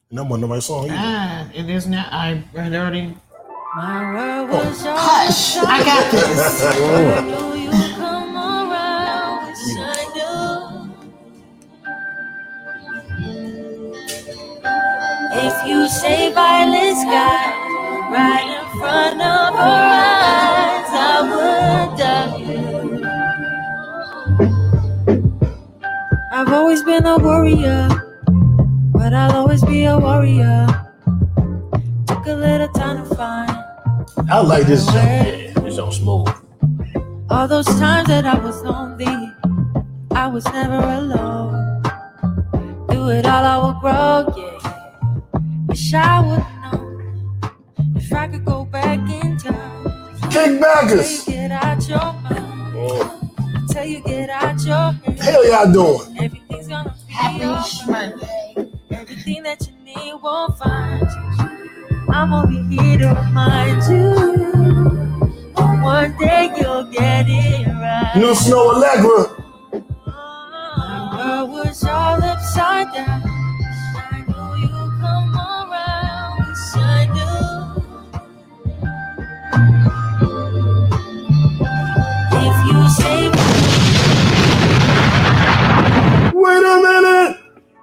And that wasn't nobody's song either. It is not. I had already. My world was Hush! I got this. I knew you'd come around. Wish I knew. If you say violet sky right in front of her eyes, I would doubt you. I've always been a warrior, but I'll always be a warrior. Took a little time to find. I like this jump. Yeah, this jump smooth. All those times that I was lonely, I was never alone. Through it all, I will grow, yeah. Wish I would know if I could go back in time. Kickbackers. Till you get out your mind. Till you get out your head. Hell y'all doing? Everything's gonna be Happy okay. Monday. Everything that you need won't find you. I'm only here to remind you. One day you'll get it right. New Snow Allegra. My world was all upside down. I knew you'd come around. Wish I knew. If you say, Wait a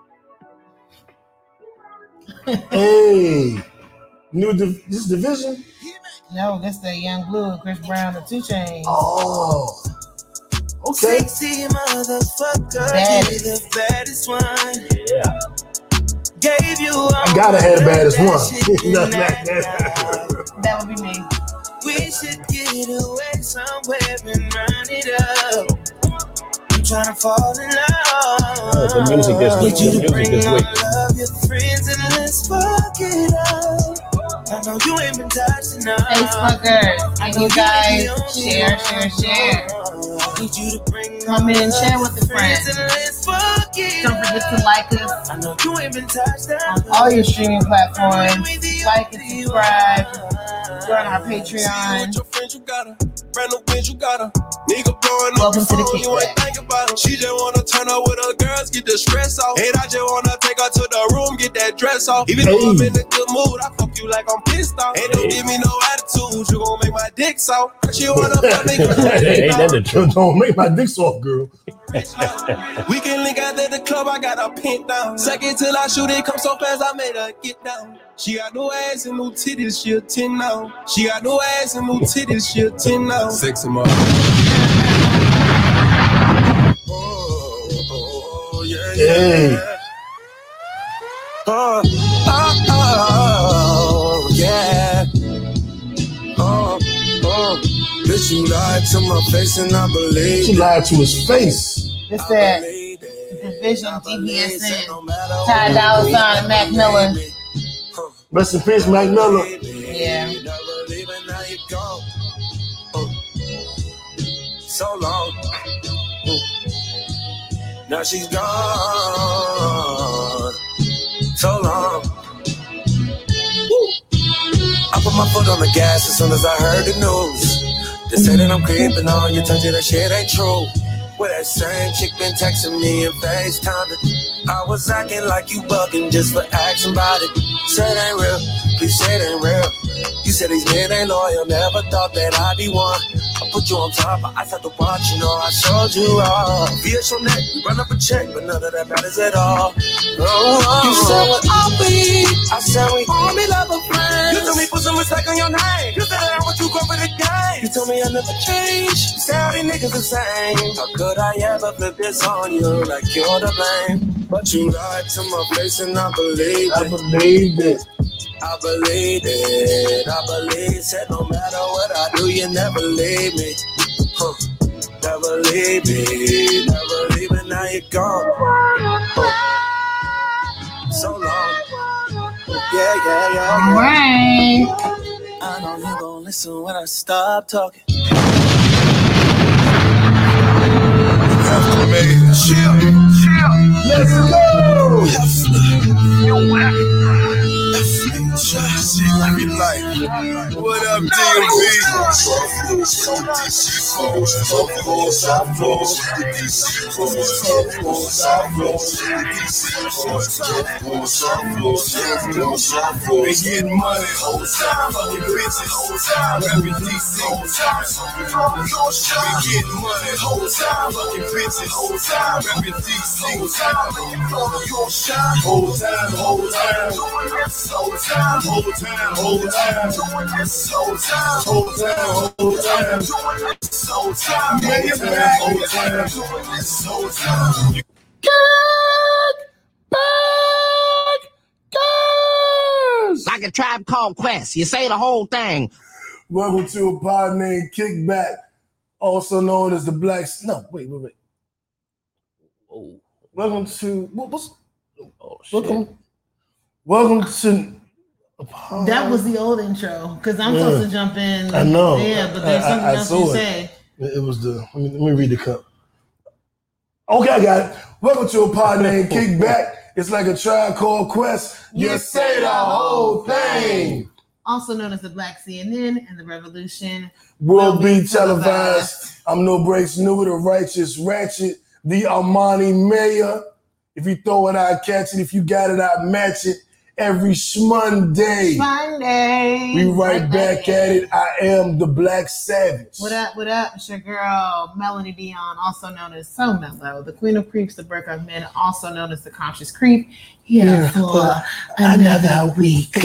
minute. Hey. This division? No, that's the Young Blue, Chris Brown, and 2 Chainz. Oh. Okay. Sexy motherfucker, Baddest. you the baddest one. Yeah. Gave you all I gotta have the baddest one. That would be me. We should get away somewhere and run it up. I'm trying to fall in love. The music this week. Get you The to music bring this all week. love your friends and let's fuck it up. I know you ain't been touched enough. Facebookers, and you guys share. Need you to bring Come in and share with a friend. and let's fuck it Don't forget to like us I know you ain't been touched on enough. all your streaming platforms. Like and subscribe. Join our Patreon. Your friends, you got her. Brand new bitch, you got her. Nigga blowing up Welcome the to the phone, you ain't kickback. think about her. She just wanna turn up with her girls, get the stress off. And I just wanna take her to the room, get that dress off. Even though I'm in a good mood, I fuck you like I'm pissed off. And don't give me no attitude, you gon' make my dick soft. She wanna fuck me. Ain't that the truth? Don't make my dick soft, girl. We can link out at the club, I got her pinned down. Second till I shoot, it come so fast, I made her get down. She got no ass and no titties, she a 10 now. She got no ass and no titties, she a 10 now. Sexy mother. Oh, yeah, Hey. yeah. Bitch, you lied to my face and I believe She lied to his face. This that Division, DBSN, Ty Dolla $ign, and Mac Miller. Rest in peace, Mac Miller. Yeah. So long. Now she's gone. So long. I put my foot on the gas as soon as I heard the news. They say that I'm creeping on you, touch it, that shit ain't true. Well, that same chick been texting me and FaceTiming. I was acting like you bugging just for asking about it. Said ain't real, please say it ain't real. You said these men ain't loyal, never thought that I'd be one. I put you on top, I had to watch, you know I showed you all. Via your neck, we run up a check, but none of that matters at all. You said what I'll be, I said we only love a friend. You told me put some respect on your name. You said that I want you go for the game. You told me I never change. You said all these niggas the same. How could I ever flip this on you like you're to blame? But you lied to my face and I believed it. I believed it. I believe it, I believe. Said no matter what I do, you never leave me. Never leave me, never leave me. Now you're gone. So long. Yeah. Right. I know you gon' listen when I stop talking. Let's go. What up, DMV? They getting money, whole time, fucking bitches, whole time, every DC, whole time, we getting money, whole time, fucking bitches, whole time, every DC, whole time, whole time, whole time, whole time, whole time, whole time, whole time, whole time, make it back, whole time. Like a Tribe Called Quest. You say the whole thing. Welcome to a pod named Kickback, also known as the Black. No, wait. Oh. Welcome to what's? Oh shit. Welcome to. That was the old intro because I'm supposed to jump in. I know. Yeah, but there's something else you say. It was the. Let me read the cup. Okay, I got it. Welcome to a pod named Kickback. It's like a Tribe Called Quest. You say the whole thing. Also known as the Black CNN and the Revolution Will be televised. I'm No Breaks New, the Righteous Ratchet, the Armani Mayor. If you throw it, I catch it. If you got it, I match it. Every Shmonday. We right back at it. I am the Black Savage. What up? It's your girl, Melanie Dion, also known as So Mellow, the Queen of Creeps, the Breaker of Men, also known as the Conscious Creep, here for another week.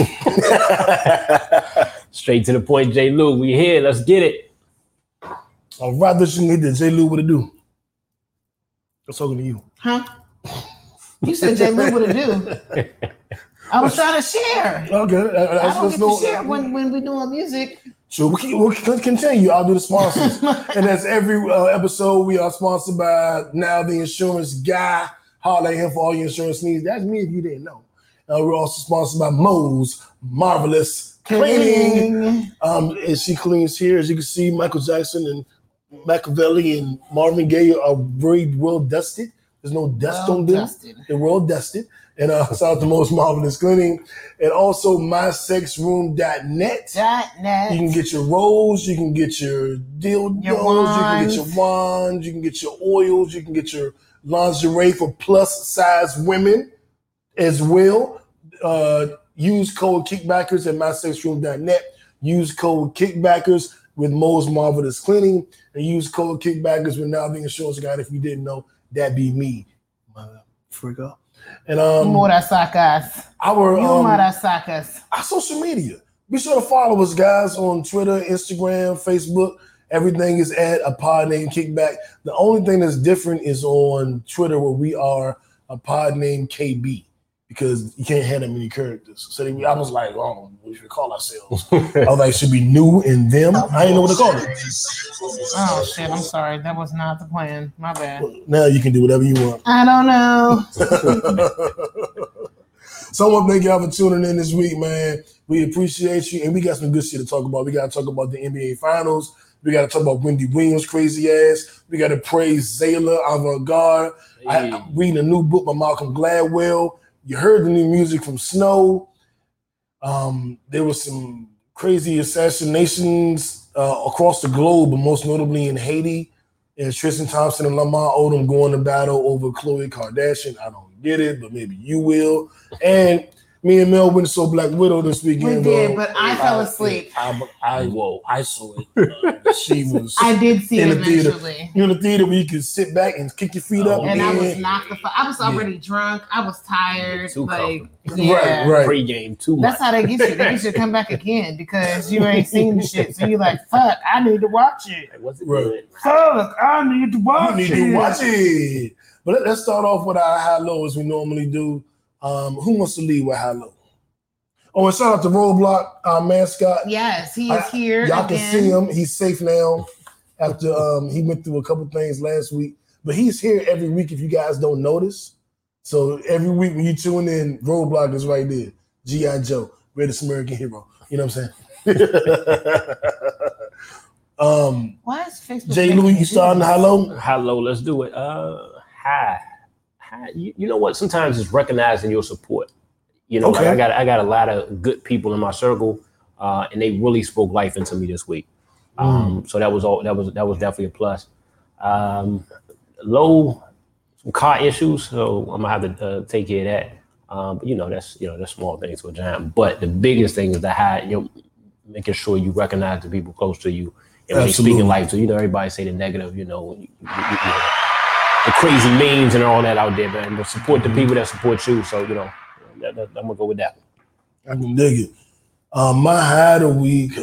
Straight to the point, J. Lou. We here. Let's get it. I'd rather you need to J. Lou what to do. I'm talking to you. Huh? You said J. Lou what to do. I was trying to share. Okay. I don't get to share when we doing music. So we'll continue. I'll do the sponsors. And as every episode, we are sponsored by Now the Insurance Guy. Holler at him for all your insurance needs. That's me if you didn't know. We're also sponsored by Moe's Marvelous Cleaning. And she cleans here. As you can see, Michael Jackson and Machiavelli and Marvin Gaye are very well dusted. There's no dust on them. They're well dusted. And shout out to Most Marvelous Cleaning. And also mysexroom.net. You can get your rolls, you can get your dildos, you can get your wands, you can get your oils, you can get your lingerie for plus size women as well. Use code Kickbackers at mysexroom.net. Use code Kickbackers with Most Marvelous Cleaning. And use code Kickbackers with Now the Insurance Guy. If you didn't know, that'd be me. Motherfucker. And our social media. Be sure to follow us, guys, on Twitter, Instagram, Facebook. Everything is at a pod named Kickback. The only thing that's different is on Twitter, where we are a pod named KB, because you can't have that many characters. So I was like, oh, we should call ourselves. I was like, it should be new and them. I didn't know what to call it. Oh shit! I'm sorry. That was not the plan. My bad. Well, now you can do whatever you want. I don't know. So I want to thank y'all for tuning in this week, man. We appreciate you, and we got some good shit to talk about. We got to talk about the NBA Finals. We got to talk about Wendy Williams' crazy ass. We got to praise Zayla Avant-Garde. Hey. I'm reading a new book by Malcolm Gladwell. You heard the new music from Snow. There was some crazy assassinations across the globe, but most notably in Haiti. And Tristan Thompson and Lamar Odom going to battle over Khloe Kardashian. I don't get it, but maybe you will. And me and Mel went to saw Black Widow this weekend. We did, but I fell asleep. I saw it. She was. I did see in it the theater. eventually. You're in the theater where you can sit back and kick your feet up. And I was knocked the fuck. I was already drunk. I was tired. Too like, comfortable. yeah. Right. Pre-game too much. That's how they get you. They get you to come back again because you ain't seen the shit. So you're like, fuck, I need to watch it. Like, what's it Right. good? Fuck, I need to watch You need to watch it. But let's start off with our high-low as we normally do. Who wants to lead with high-low? Oh, and shout out to Roadblock, our mascot. Yes, he is here. Y'all again. can see him. He's safe now after he went through a couple things last week. But he's here every week if you guys don't notice. So every week when you tune in, Roadblock is right there. G.I. Joe, greatest American hero. You know what I'm saying? Why is Facebook? J. Louis, you starting high-low? Hello, let's do it. Hi. You know what? Sometimes it's recognizing your support. You know, Okay. I got a lot of good people in my circle, and they really spoke life into me this week. So that was definitely a plus. Low, some car issues, so I'm gonna have to take care of that. But that's small things for John. But the biggest thing is making sure you recognize the people close to you and when they speak in life. So everybody say the negative, the crazy memes and all that out there, man. But support the people that support you. So I'm gonna go with that. I can dig it. My high of the week,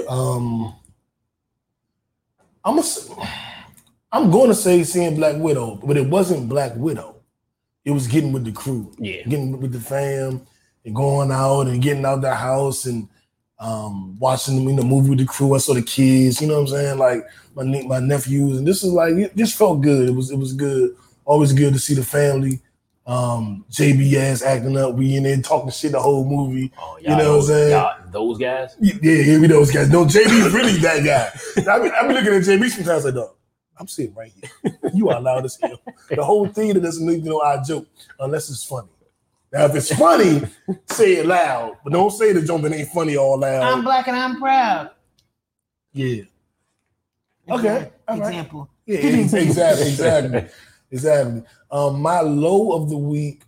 I'm going to say seeing Black Widow, but it wasn't Black Widow. It was getting with the crew, getting with the fam, and going out and getting out the house and watching the movie with the crew. I saw the kids, you know what I'm saying, like my nephews, and this is like it just felt good. It was good. Always good to see the family. JB ass acting up. We in there talking shit the whole movie. Oh, you know what I'm saying? Those guys? Yeah, we those guys. No, JB's really that guy. I be looking at JB sometimes like, dog, I'm sitting right here. You are loud as hell. The whole theater doesn't need to know I joke unless it's funny. Now, if it's funny, say it loud. But don't say the joke that ain't funny all loud. I'm black and I'm proud. Yeah. Okay. Example. Yeah, exactly. Exactly. My low of the week,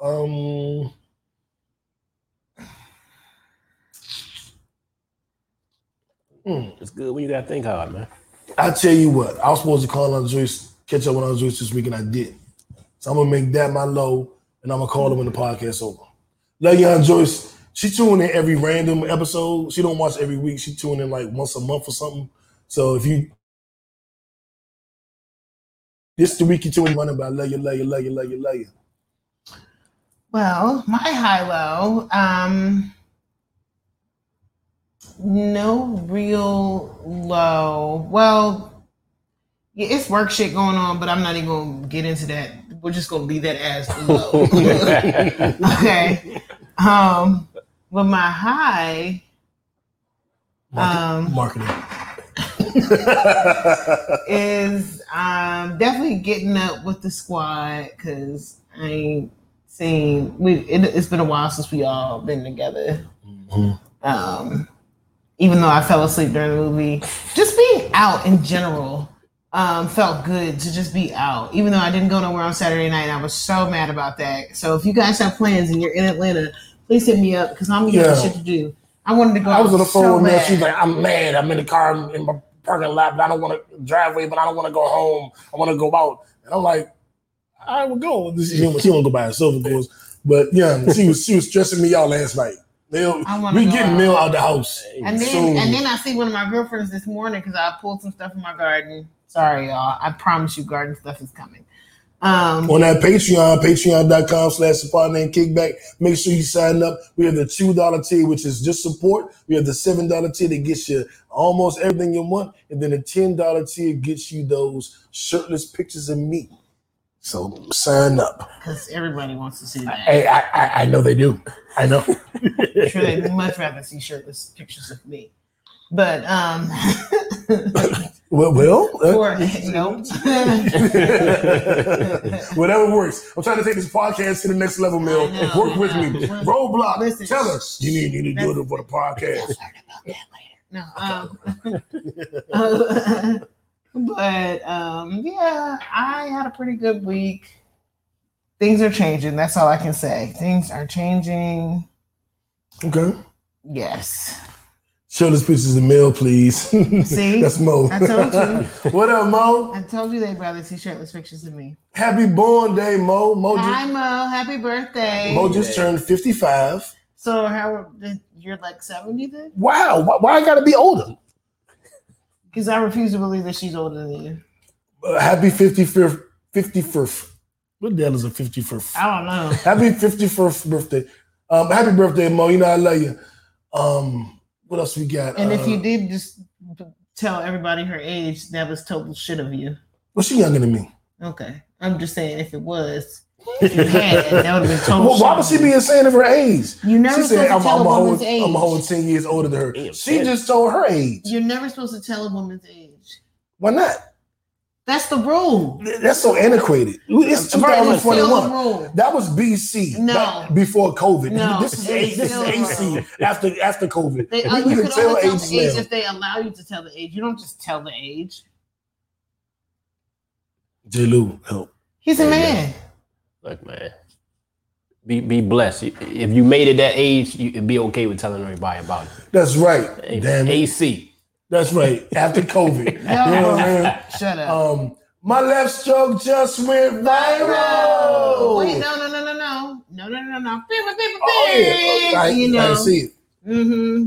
It's good when you gotta think hard, man. I tell you what, I was supposed to call on Joyce, catch up with Aunt Joyce this week, and I did. So I'm gonna make that my low, and I'm gonna call her when the podcast's over. Love you, Aunt Joyce. She tune in every random episode. She don't watch every week. She tune in like once a month or something. So if you this the week you tune in running, but I love you. Well, my high-low, no real low. Well, yeah, it's work shit going on, but I'm not even gonna get into that. We're just gonna leave that as low. Okay. But my high, marketing. is definitely getting up with the squad because I ain't seen it's been a while since we all been together. Mm-hmm. Even though I fell asleep during the movie, just being out in general felt good to just be out. Even though I didn't go nowhere on Saturday night, I was so mad about that. So if you guys have plans and you're in Atlanta, please hit me up because I'm gonna get shit to do. I wanted to go. I was on the phone with her. She's like, I'm mad. I'm in the car in my parking lot, but I don't want to driveway, but I don't want to go home. I want to go out. And I'm like, I will go. She won't go by herself, of course. But yeah, she was stressing me out last night. We getting mail out the house. And then I see one of my girlfriends this morning because I pulled some stuff in my garden. Sorry, y'all. I promise you garden stuff is coming. On that Patreon, patreon.com/support-kickback. Make sure you sign up. We have the $2 tier, which is just support. We have the $7 tier that gets you almost everything you want. And then the $10 tier gets you those shirtless pictures of me. So sign up. Because everybody wants to see that. Hey, I know they do. I know. I'm sure they'd much rather see shirtless pictures of me. But Well, no. Whatever works. I'm trying to take this podcast to the next level, Mel. Work with me. Roadblock. Listen, tell us you need to do it for the podcast. But yeah, I had a pretty good week. Things are changing. That's all I can say. Things are changing. Okay. Yes. Show us pictures of Mel, please. See? That's Mo. I told you. What up, Mo? I told you they'd rather see shirtless pictures of me. Happy born day, Mo. Hi, Mo. Happy birthday. Mo just turned 55. So you're like 70 then? Wow. Why I gotta be older? Because I refuse to believe that she's older than you. Happy 51st. What the hell is a 51st? I don't know. Happy 51st birthday. Happy birthday, Mo. You know I love you. What else we got? And if you did just tell everybody her age, that was total shit of you. Well, she younger than me. Okay. I'm just saying if you had, that would have been total shit. Why would she be insane of her age? You never supposed to tell a woman's age. I'm a whole 10 years older than her. She just told her age. You're never supposed to tell a woman's age. Why not? That's the rule. That's so antiquated. It's Right, it's still the 2021. rule. That was BC. No. Before COVID. No, This is it's still AC after COVID. They, We you can can tell only tell ages the age now. if they allow you to tell the age. You don't just tell the age. J. Lou, help. He's a man. Look, man. Be blessed. If you made it that age, you'd be okay with telling everybody about it. That's right. Damn it. AC. That's right. After COVID. You know what I mean? Shut up. My left stroke just went viral. Wait, no. Oh, yeah. I see it. Mm-hmm.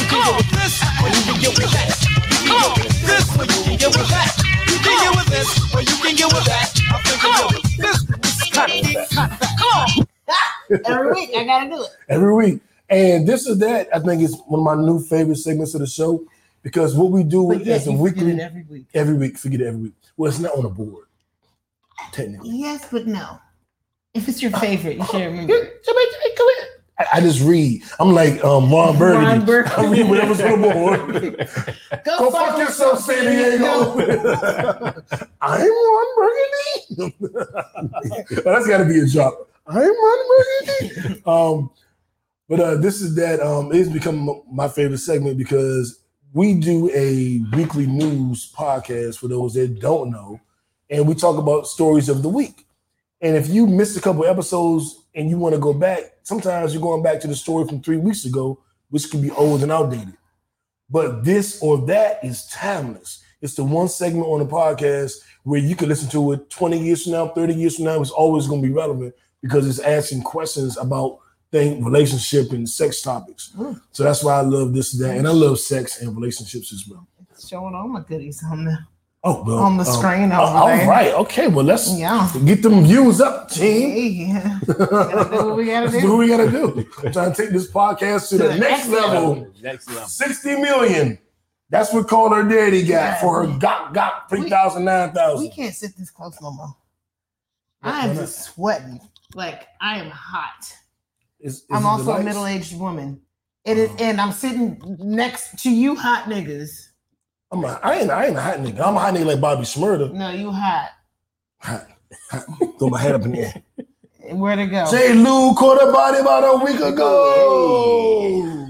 Every week, I gotta do it. Every week. And this is that. I think it's one of my new favorite segments of the show because what we do But yet as a you weekly, forget it every week. forget it every week. Well, it's not on the board, technically. Yes, but no. If it's your favorite, you should remember. Come here. I just read. I'm like Ron Burgundy. Ron Burgundy. I read whatever's on the board. Go fuck yourself, San Diego. I'm Ron Burgundy. That's got to be a drop. I'm Ron Burgundy. But this is that. It's become my favorite segment because we do a weekly news podcast for those that don't know, and we talk about stories of the week. And if you missed a couple episodes and you want to go back, sometimes you're going back to the story from 3 weeks ago, which can be old and outdated. But this or that is timeless. It's the one segment on the podcast where you can listen to it 20 years from now, 30 years from now. It's always going to be relevant because it's asking questions about relationship and sex topics. So that's why I love this and that. And I love sex and relationships as well. It's showing all my goodies on the screen over all there. right. Okay. Well, let's Yeah. get them views up, team. Yeah. Gotta do what we gotta Let's do what we gotta do. I'm trying to take this podcast to the next level. Next level. 60 million. That's what Call Her Daddy got for her got 3,000, 9,000. We can't sit this close no more. I am just sweating. Like I am hot. I'm also a middle-aged woman. It is, and I'm sitting next to you hot niggas. I ain't a hot nigga. I'm a hot nigga like Bobby Shmurda. No, you hot. Hot. Throw my head up in the air. Where'd it go? J. Lou caught a body about a week ago.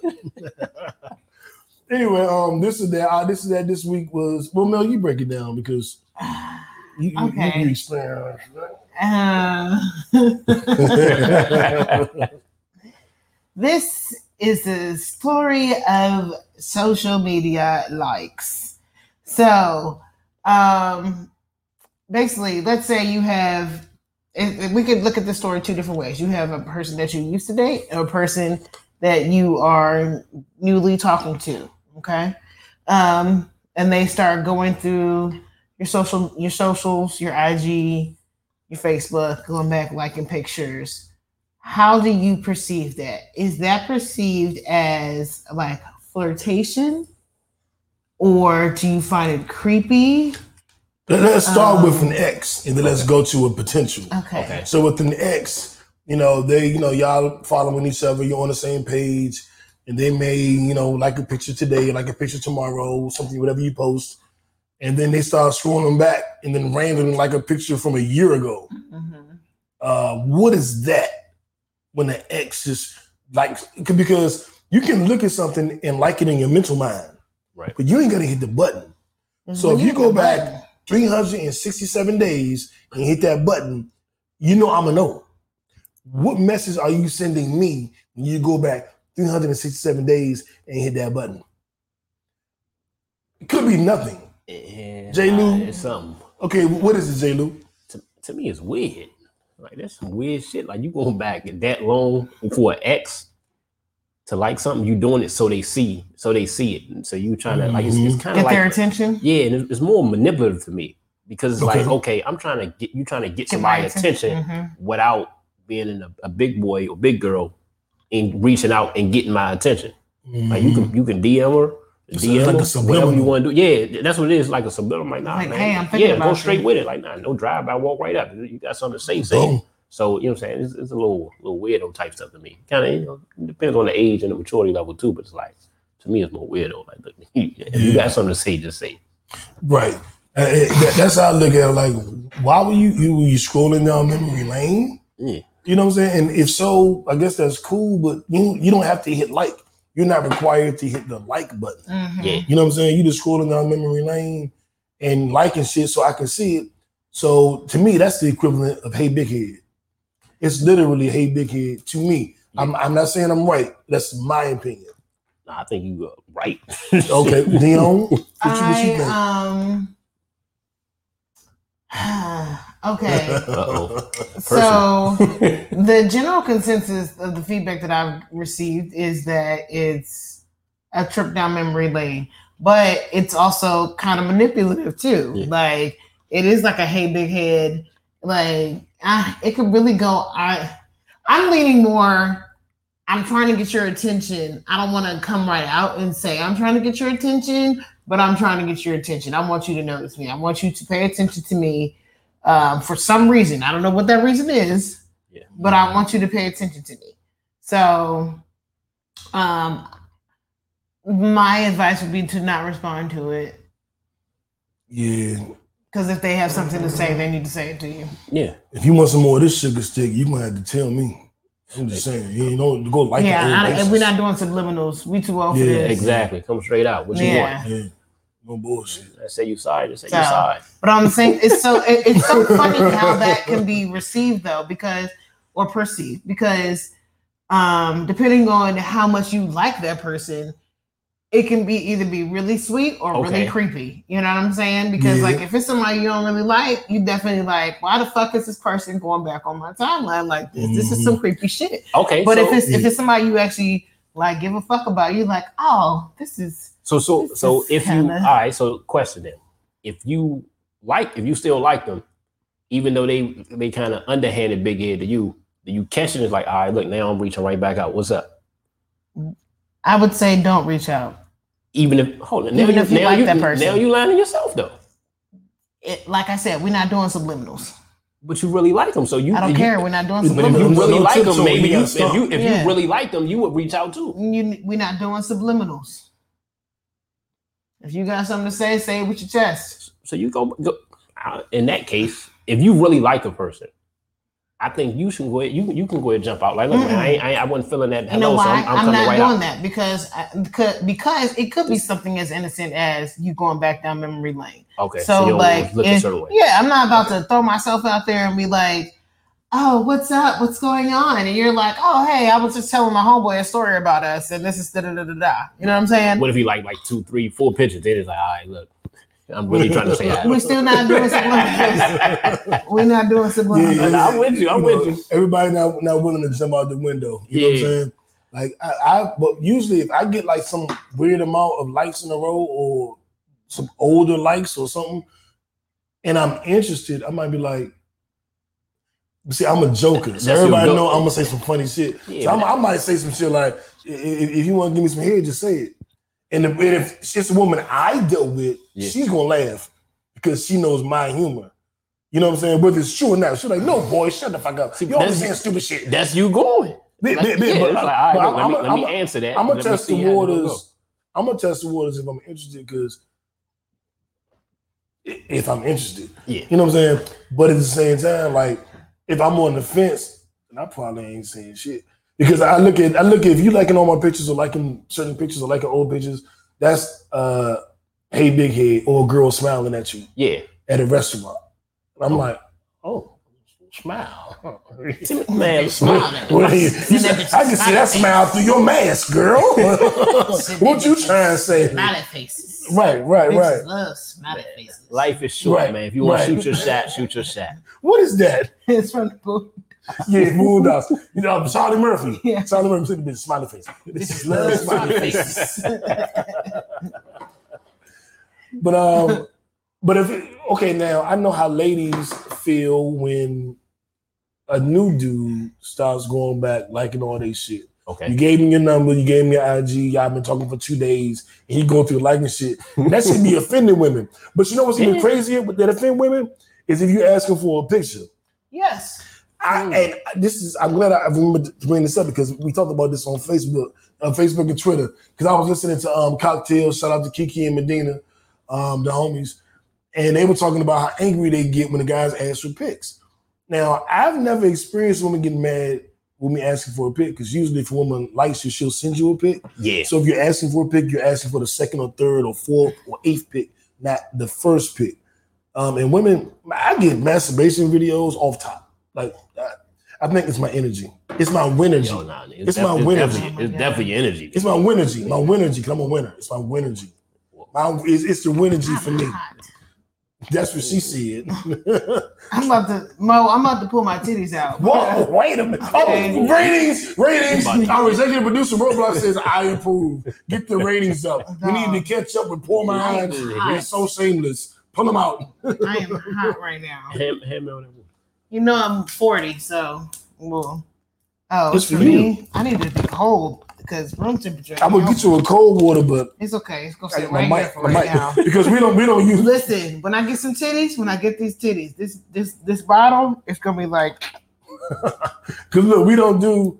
Anyway, this is that. This week was Mel. You break it down because you explain. This is a story of social media likes. So, basically, let's say you have. We could look at the story two different ways. You have a person that you used to date, or a person that you are newly talking to. Okay, and they start going through your socials, your IG, your Facebook, going back, liking pictures. How do you perceive that? Is that perceived as like flirtation, or do you find it creepy? Let's start with an ex, and then let's go to a potential. Okay. So with an ex, y'all following each other, you're on the same page, and they may, like a picture today, like a picture tomorrow, something, whatever you post, and then they start scrolling back, and then randomly like a picture from a year ago. Mm-hmm. What is that? When the ex just like, because you can look at something and like it in your mental mind, right? But you ain't gonna hit the button. So if you go back 367 days and hit that button, I'm gonna know. What message are you sending me when you go back 367 days and hit that button? It could be nothing. Yeah, J. Lou, it's something. Okay, what is it, J. Lou? To me, it's weird. Like that's some weird shit. Like you going back that long for an ex to like something, you doing it so they see it, and so you trying to like it's kind of get like their attention. Yeah, and it's more manipulative to me because it's like, okay, I'm trying to get somebody's attention without being in a big boy or big girl and reaching out and getting my attention. Like you can DM her. Whatever you want to do. Yeah, that's what it is, like a subliminal. Like, nah, like, man. Hey, I'm thinking about go straight with it. Like, nah, no drive by, walk right up. You got something to say. So, you know what I'm saying? It's a little weirdo type stuff to me. Kind of, it depends on the age and the maturity level too, but it's like, to me, it's more weirdo. Like, look, if you got something to say, just say. Right. That's how I look at it. Like, why were you scrolling down memory lane? Yeah. You know what I'm saying? And if so, I guess that's cool, but you don't have to hit like. You're not required to hit the like button. Mm-hmm. Yeah. You know what I'm saying? You just scrolling down memory lane and liking shit so I can see it. So to me, that's the equivalent of hey big head. It's literally hey big head to me. Yeah. I'm not saying I'm right. That's my opinion. Nah, I think you right. Okay, Dion, what you think? Okay. Uh-oh. So the general consensus of the feedback that I've received is that it's a trip down memory lane, but it's also kind of manipulative too. Yeah. Like it is like a hey big head. Like it could really go. I'm leaning more. I'm trying to get your attention. I don't want to come right out and say I'm trying to get your attention, but I'm trying to get your attention. I want you to notice me. I want you to pay attention to me. For some reason, I don't know what that reason is, but I want you to pay attention to me. So, my advice would be to not respond to it. Yeah. Because if they have something to say, they need to say it to you. Yeah. If you want some more of this sugar stick, you're gonna have to tell me. I'm just saying, you know, go like and we're not doing subliminals. We too old for Yeah, this. Exactly. Come straight out. What you want? Yeah. No bullshit. Let's say you sorry. Just say you're sorry. But I'm saying it's so funny how that can be received though, or perceived because depending on how much you like that person, it can be either be really sweet or really creepy. You know what I'm saying? Because like if it's somebody you don't really like, you definitely like, why the fuck is this person going back on my timeline like this? Mm-hmm. This is some creepy shit. Okay. But if it's somebody you actually like give a fuck about, you're like, oh, this is. So if you all right, so question then. If you still like them, even though they kind of underhanded big head to you, do you catch it as like, all right, look, now I'm reaching right back out. What's up? I would say don't reach out. Even if hold on, now you like that person. Now you lying to yourself though. Like I said, we're not doing subliminals. But you really like them, so I don't care. We're not doing subliminals. If you really like them, maybe if you Yeah. really like them, you would reach out too. We're not doing subliminals. If you got something to say it with your chest. So you go in that case, if you really like a person, I think you should go ahead. You can go ahead and jump out. Like, look, man, I wasn't feeling that. You know why? So I'm not right doing out. that because it could be something as innocent as you going back down memory lane. Okay. So you like, look a certain way. Yeah, I'm not about to throw myself out there and be like, oh, what's up? What's going on? And you're like, oh, hey, I was just telling my homeboy a story about us, and this is da da da da da. You know what I'm saying? What if you like 2, 3, 4 pictures? Then it's like, all right, look, I'm really trying to say that. We're still not doing subliminals. We're not doing subliminals. Yeah. I'm with you. Everybody not willing to jump out the window. You know what I'm saying? Like but usually if I get like some weird amount of likes in a row or some older likes or something, and I'm interested, I might be like, see, I'm a joker. So everybody know I'm gonna say some funny shit. Yeah, so I might say some shit like, if you want to give me some head, just say it. And if it's a woman I dealt with, she's gonna laugh because she knows my humor. You know what I'm saying? Whether it's true or not. She's like, no, boy, shut the fuck up. You always saying stupid shit. That's you going. Let me answer that. I'm gonna test the waters. I'm gonna test the waters if I'm interested, because if I'm interested. Yeah. You know what I'm saying? But at the same time, like, if I'm on the fence, then I probably ain't saying shit. Because I look at if you liking all my pictures or liking certain pictures or liking old pictures, that's hey big head or a girl smiling at you. Yeah. At a restaurant. And I'm like, oh, smile. Man, smile. I can see that smile through your mask, girl. What you trying to say? Smiley faces. Right. Love smiley faces. Life is short, man. If you want to shoot your shot, shoot your shot. What is that? It's from the book. Yeah, Bulldogs. You know, Charlie Murphy. Yeah. Charlie Murphy said the bitch smiley face. This is love smiley faces. But if now I know how ladies feel when a new dude starts going back liking all they shit. Okay. You gave him your number, you gave him your IG, y'all been talking for 2 days, and he going through liking shit. That should be offending women. But you know what's even crazier that offend women is if you ask them for a picture. Yes. I'm glad I remember to bring this up because we talked about this on Facebook and Twitter. Because I was listening to Cocktail, shout out to Kiki and Medina, the homies. And they were talking about how angry they get when the guys ask for pics. Now, I've never experienced women getting mad when me asking for a pic, because usually if a woman likes you, she'll send you a pic. Yeah. So if you're asking for a pic, you're asking for the second or third or fourth or eighth pic, not the first pic. And women, I get masturbation videos off top. Like, I think it's my energy. It's my winnergy. Yo, nah, it's my winnergy. It's definitely your energy. It's my winnergy. My winnergy, because I'm a winner. It's my winnergy. It's the winnergy for me. That's what she said. I'm about to pull my titties out. Whoa, wait a minute. Oh, ratings. Our executive producer Roblox says, I approve. Get the ratings up. We need to catch up with Poor Minds. It's so shameless. Pull them out. I am hot right now. You know I'm 40, so well. Oh, it's for me. I need to be cold because room temperature. I'm gonna get you a cold water, but it's okay. It's gonna sit right here for right now. Because we don't use. Listen, when I get some titties, when I get these titties, this bottom, it's gonna be like. Because look, we don't do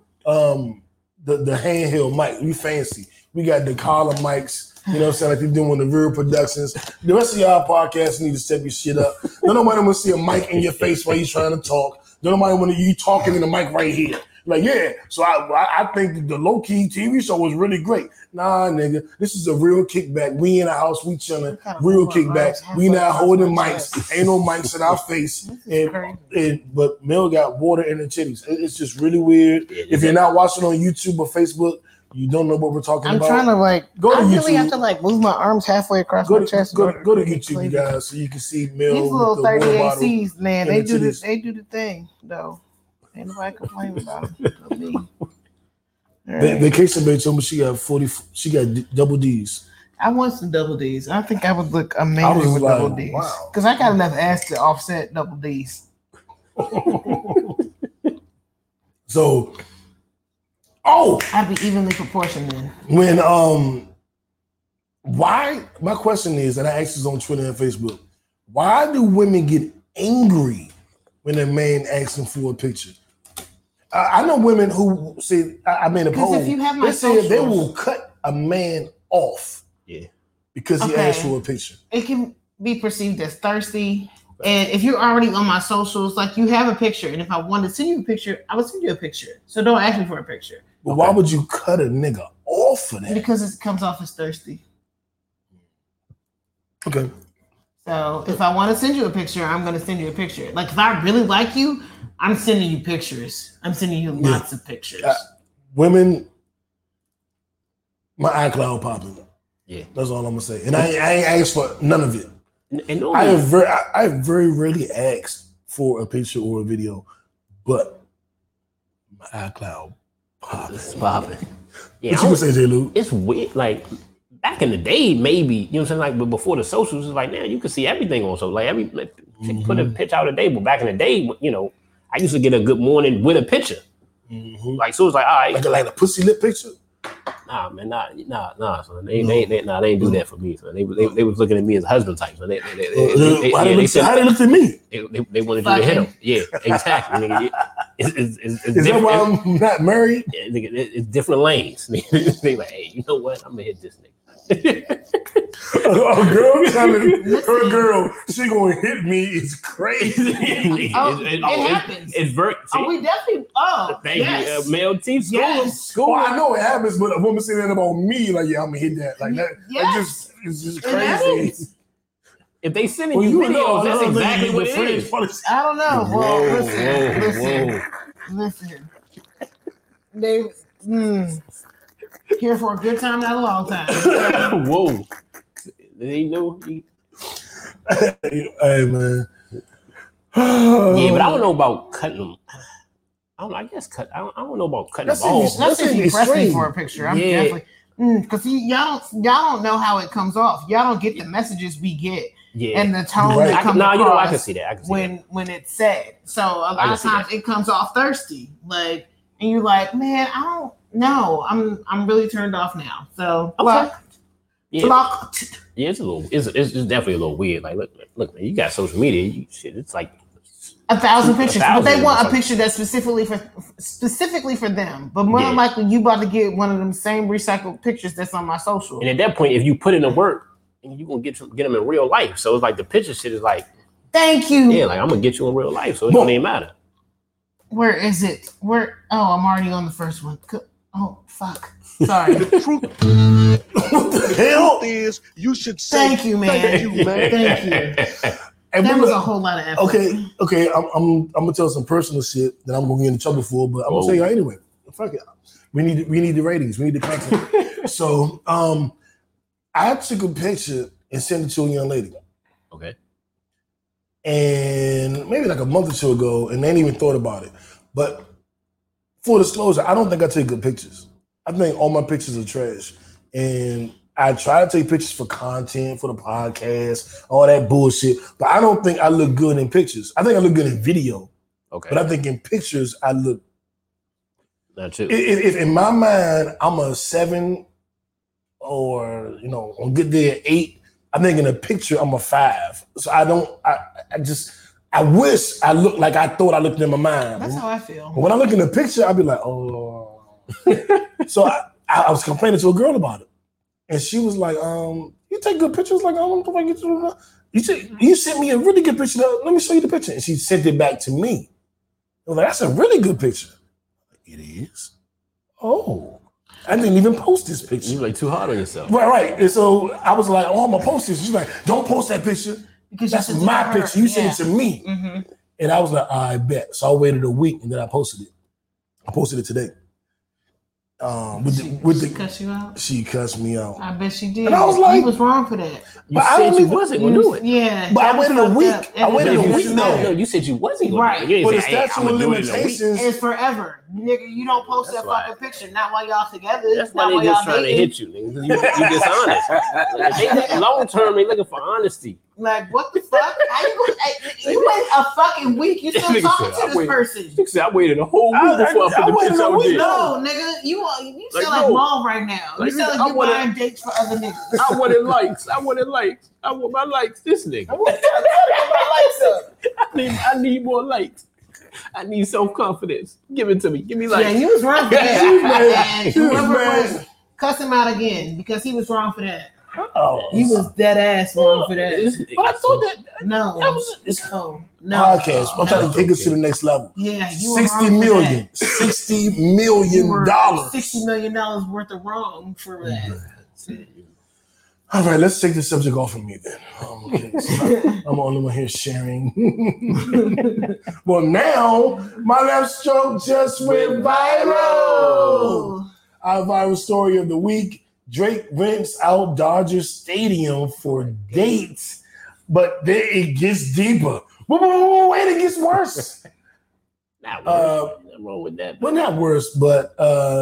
the handheld mic. We fancy. We got the collar mics. You know what I'm saying? Like they're doing the real productions. The rest of y'all podcasts need to step your shit up. Don't nobody want to see a mic in your face while you're trying to talk. Don't nobody want you talking in the mic right here. Like, yeah. So I think the low-key TV show was really great. Nah, nigga. This is a real kickback. We in the house. We chilling. Real kickback. We not holding mics. Ain't no mics in our face. But Mel got water in the titties. It's just really weird. If you're not watching on YouTube or Facebook, you don't know what we're talking about. I'm trying to go to YouTube. I really have to move my arms halfway across my chest. Go to YouTube, you guys, so you can see Mel. These little 38Cs, man, they do the thing though. Ain't nobody complaining about it. Vacation Babe told me she got 40. She got double D's. I want some double D's. I think I would look amazing with double D's. Because I got enough ass to offset double D's. So. I'd be evenly proportioned then. When why? My question is, and I asked this on Twitter and Facebook, why do women get angry when a man asks them for a picture? I know women who say, I made a poll. If you have my they said they will cut a man off, because he asked for a picture. It can be perceived as thirsty. And if you're already on my socials, like you have a picture, and if I wanted to send you a picture, I would send you a picture. So don't ask me for a picture. But why would you cut a nigga off for that? Because it comes off as thirsty. Okay. So if I want to send you a picture, I'm going to send you a picture. Like if I really like you, I'm sending you pictures. I'm sending you lots of pictures. Women, my iCloud popping. Yeah. That's all I'm going to say. And I ain't asked for none of it. And I have very rarely asked for a picture or a video, but my iCloud popping. Yeah, what you gonna say, J. Lou? It's weird. Like back in the day, maybe, you know what I'm saying? Like, but before the socials, it's like now you can see everything on social. Like put a picture out a day. But back in the day, you know, I used to get a good morning with a picture. Mm-hmm. Like so, it's like, all right, like a pussy lip picture. Nah, man, nah. So they ain't do that for me. So they was looking at me as a husband type. So how they looked at me? They wanted you to hit them. Yeah, exactly. It's is that why I'm not married? It's different lanes. They like, hey, you know what? I'm gonna hit this nigga. Her girl, she gonna hit me. It's crazy. It happens. It's very. We definitely. Thank you. Male team school. Well, I know it happens, but a woman saying that about me, like, yeah, I'm gonna hit that. Like that. Yes. It's just crazy. If they sending you videos, that's exactly what it is. I don't know. Well, listen. They here for a good time, not a long time. Whoa. They know. Hey, man. Yeah, but I don't know about cutting them. I don't know about cutting them off. Let's say you press me for a picture. I'm definitely because y'all don't know how it comes off. Y'all don't get the messages we get. Yeah. And the tone that comes across. I can see that. When it's said. So a lot of times it comes off thirsty. Like, and you're like, man, I don't know. I'm really turned off now. So blocked. Yeah, it's definitely a little weird. Like, look, man, you got social media. It's like 1,000 pictures, but they want a picture that's specifically for them. But more likely, you about to get one of them same recycled pictures that's on my social. And at that point, if you put in the work, and you gonna get them in real life. So it's like the picture shit is like, Thank you. yeah, like I'm gonna get you in real life, so it don't even matter. Where is it? Oh, I'm already on the first one. Oh, fuck. Sorry. What the hell? Is you should say Thank you, man. Thank you, man. Thank you. And That we was look- a whole lot of effort. Okay. I'm gonna tell some personal shit that I'm gonna get in trouble for, but I'm gonna tell you anyway. Fuck it. We need the ratings. We need the content. So I took a picture and sent it to a young lady. Okay. And maybe like a month or two ago, and they ain't even thought about it. But full disclosure, I don't think I take good pictures. I think all my pictures are trash. And I try to take pictures for content, for the podcast, all that bullshit. But I don't think I look good in pictures. I think I look good in video. Okay. But I think in pictures, I look. Not too. If in my mind, I'm a 7 or, on a good day, an 8. I think in a picture, I'm a 5. So I wish I looked like I thought I looked in my mind. That's how I feel. But when I look in the picture, I'll be like, oh. So I was complaining to a girl about it. And she was like, you take good pictures? Like, I don't know if I get you sent me a really good picture. Let me show you the picture. And she sent it back to me. I was like, that's a really good picture. It is? Oh. I didn't even post this picture. You like too hard on yourself. Right. And so I was like, oh, I'm gonna post this. She's like, don't post that picture. Because That's my picture. You sent it to me. Mm-hmm. And I was like, I bet. So I waited a week and then I posted it. I posted it today. She cuss you out? She cussed me out. I bet she did. And I was like, you was wrong for that. You said you wasn't gonna do it. Yeah. But I waited a week. I waited a You week said- though. No, you said you wasn't gonna Right. do it. You But the didn't say, hey, statute I'm of gonna do it in a week. limitations. It's forever. Nigga, you don't post That's that why. fucking picture. Not while y'all together. That's not why while they just y'all trying to dating. hit you, nigga. You dishonest. Long term, they looking for honesty. Like, what the fuck? How you gonna, you wait a fucking week. You still Nigga talking said, to this wait. person. Nigga said, I waited a whole week before I I put the waited picture a on week, there. No, nigga, you Like, sound like no. mom right now. Like, You sound nigga, like I you wanna- buying dates for other niggas. I wanted likes. I want my likes. This nigga. I need more likes. I need self-confidence. Give it to me. Give me Yeah, likes. he was wrong for that. And She was whoever mad. was, cuss him out again because he was wrong for that. Oh, He was dead ass wrong for This that. nigga. But I thought that No, it's no, no. podcast. I'm trying to take us to the next level. Yeah, you were 60 wrong for million. that. $60 You million. were $60 million worth of wrong for that. All right, let's take the subject off of me then. Okay, so I'm the only one here sharing. Well, now my left stroke just went viral. Our viral story of the week: Drake rents out Dodger Stadium for dates, but then it gets deeper. Wait, it gets worse. Not worse. Nothing wrong with that. Well, not worse, but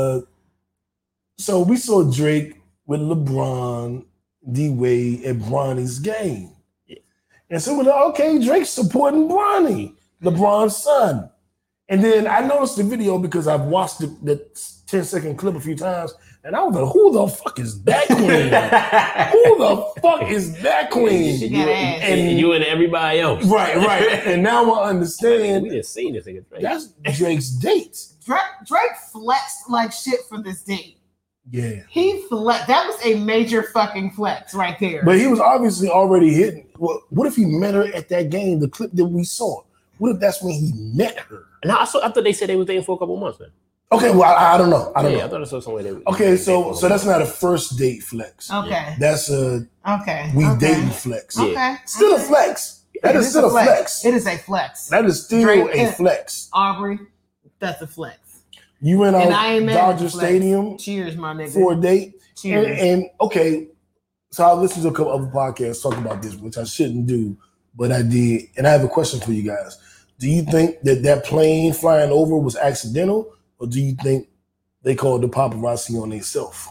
so we saw Drake with LeBron, D-Wade at Bronny's game. And so we're like, okay, Drake's supporting Bronny, LeBron's son. And then I noticed the video because I've watched the 10-second clip a few times, and I was like, who the fuck is that queen? Who the fuck is that queen? She got ass. And you and everybody else. Right. And now I understand We didn't see this nigga Drake. that's Drake's date. Drake flexed like shit for this date. Yeah. He flexed. That was a major fucking flex right there. But he was obviously already hitting. Well, what if he met her at that game, the clip that we saw? What if that's when he met her? No, I thought they said they was dating for a couple months, man. Okay, well, I don't know. I don't I know. thought I saw somewhere they were. Okay, so that's not a first date flex. okay. That's a Okay. we okay. dating flex. Yeah. Okay. Still a flex. That It is still a flex. It is a flex. That is still Drake- a flex. Aubrey, that's a flex. You went And I out ain't mad at Dodger the flex. Stadium Cheers, my nigga. for a date. Cheers. And okay, so I listened to a couple other podcasts talking about this, which I shouldn't do, but I did. And I have a question for you guys. Do you think that plane flying over was accidental, or do you think they called the paparazzi on themselves?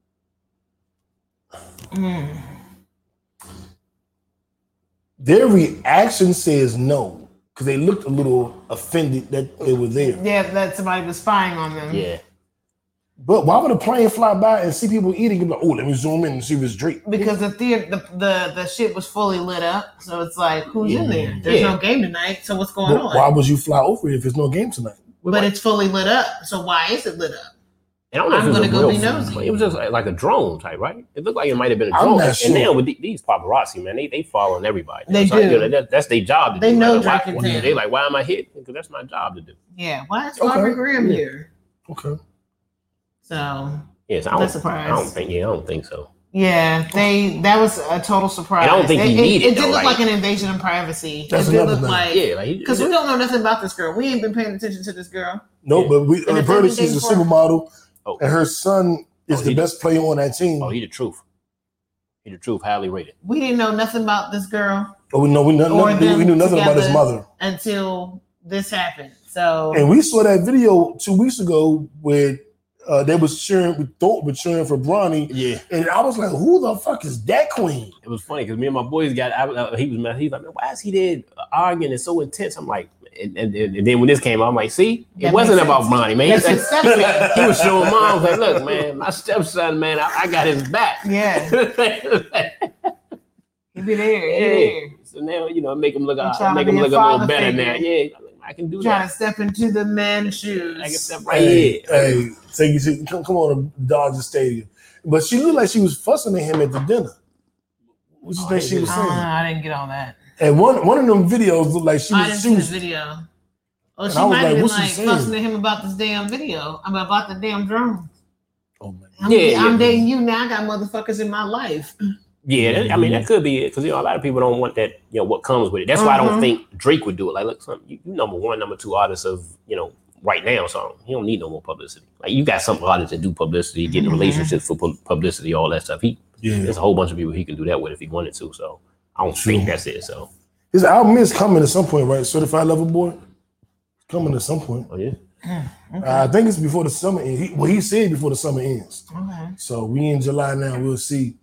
Their reaction says no, because they looked a little offended that they were there. Yeah, that somebody was spying on them. Yeah. But why would a plane fly by and see people eating and be like, oh, let me zoom in and see if it's Drake? Because the shit was fully lit up, so it's like, who's in there? There's no game tonight, so what's going But on? why would you fly over it if there's no game tonight? But it's fully lit up, so why is it lit up? And I don't know if I'm it was gonna a go real be phone, nosy. but it was just like a drone type, right? It looked like it might have been a I'm drone. not And sure. now with these paparazzi, man, they following everybody. They So, do. That's their job to They do. know like, Drake why, and Tim. they like, why am I here? Because that's my job to do. Yeah, why is Okay. Barbara Graham Yeah. here? Okay. So Yes, Not surprised. I don't think so. yeah, that was a total surprise. And I don't think he needed it though, did look like- like an invasion of privacy. That's it did another look thing. like Yeah, like because we don't know nothing about this girl. We ain't been paying attention to this girl. No, Yeah. but we And if apparently she's a everything for- supermodel, Oh. and her son is Oh, the he- best player on that team. Oh, he the truth. He the truth, highly rated. We didn't know nothing about this girl But we knew Or them we knew nothing about his together. mother. until this happened. So And we saw that video 2 weeks ago where they was cheering, we thought were cheering for Bronny, Yeah. and I was like, "Who the fuck is that queen?" It was funny because me and my boys got. He was like, man, why is he there arguing? It's so intense. I'm like, and then when this came out, I'm like, see, it That wasn't makes about sense. Bronny, man. That's his stepson. He was showing mom like, look, man, my stepson, man, I got his back. Yeah, he be there. He Yeah. there. So now, make him look, I'm trying to make him be a look a little father better figure. now. Yeah, I can do Trying that. to step into the man's shoes. I can step right Hey, here. take you to come on to Dodger Stadium. But she looked like she was fussing at him at the dinner. What you think she was saying? I didn't get all that. And one of them videos looked like she I didn't was. see She the was video. Oh, And she I was might like, have been what's she like saying? fussing at him about this damn video. About the damn drone. oh man. I'm Yeah. dating you now. I got motherfuckers in my life. Yeah, I mean that could be it because a lot of people don't want that. What comes with it. That's why I don't Mhm. think Drake would do it. Like, look, you number one, number two artists of right now, so he don't need no more publicity. Like you got some artists that do publicity, get in relationships for publicity, all that stuff. There's a whole bunch of people he can do that with if he wanted to. So I don't think that's it. So His album is coming at some point, right? Certified Lover Boy, coming at some point. oh yeah, I think it's before the summer ends. He said before the summer ends. Okay. So we in July now. We'll see.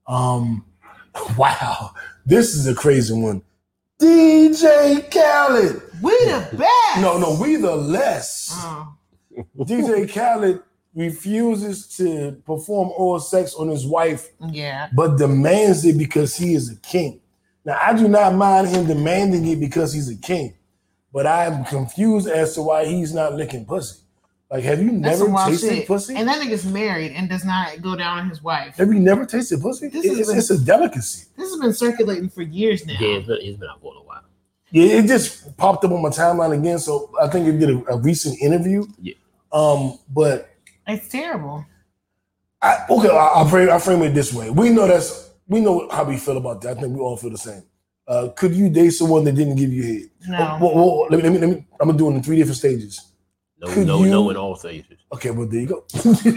Wow, this is a crazy one. DJ Khaled. We the best. No, we the less. Oh. DJ Khaled refuses to perform oral sex on his wife, Yeah. but demands it because he is a king. Now, I do not mind him demanding it because he's a king, but I am confused as to why he's not licking pussy. Like, have you That's never some wild tasted shit. pussy? And that nigga's married and does not go down on his wife. Have you never tasted pussy? This is It's a delicacy. This has been circulating for years now. yeah, it's been out for a while. Yeah, it just popped up on my timeline again. So I think it did a recent interview. Yeah. But It's terrible. I'll frame it this way. We know how we feel about that. I think we all feel the same. Could you date someone that didn't give you head? No. Well, let me. I'm gonna do it in 3 different stages. Could No, you- in all stages. Okay, well there you go.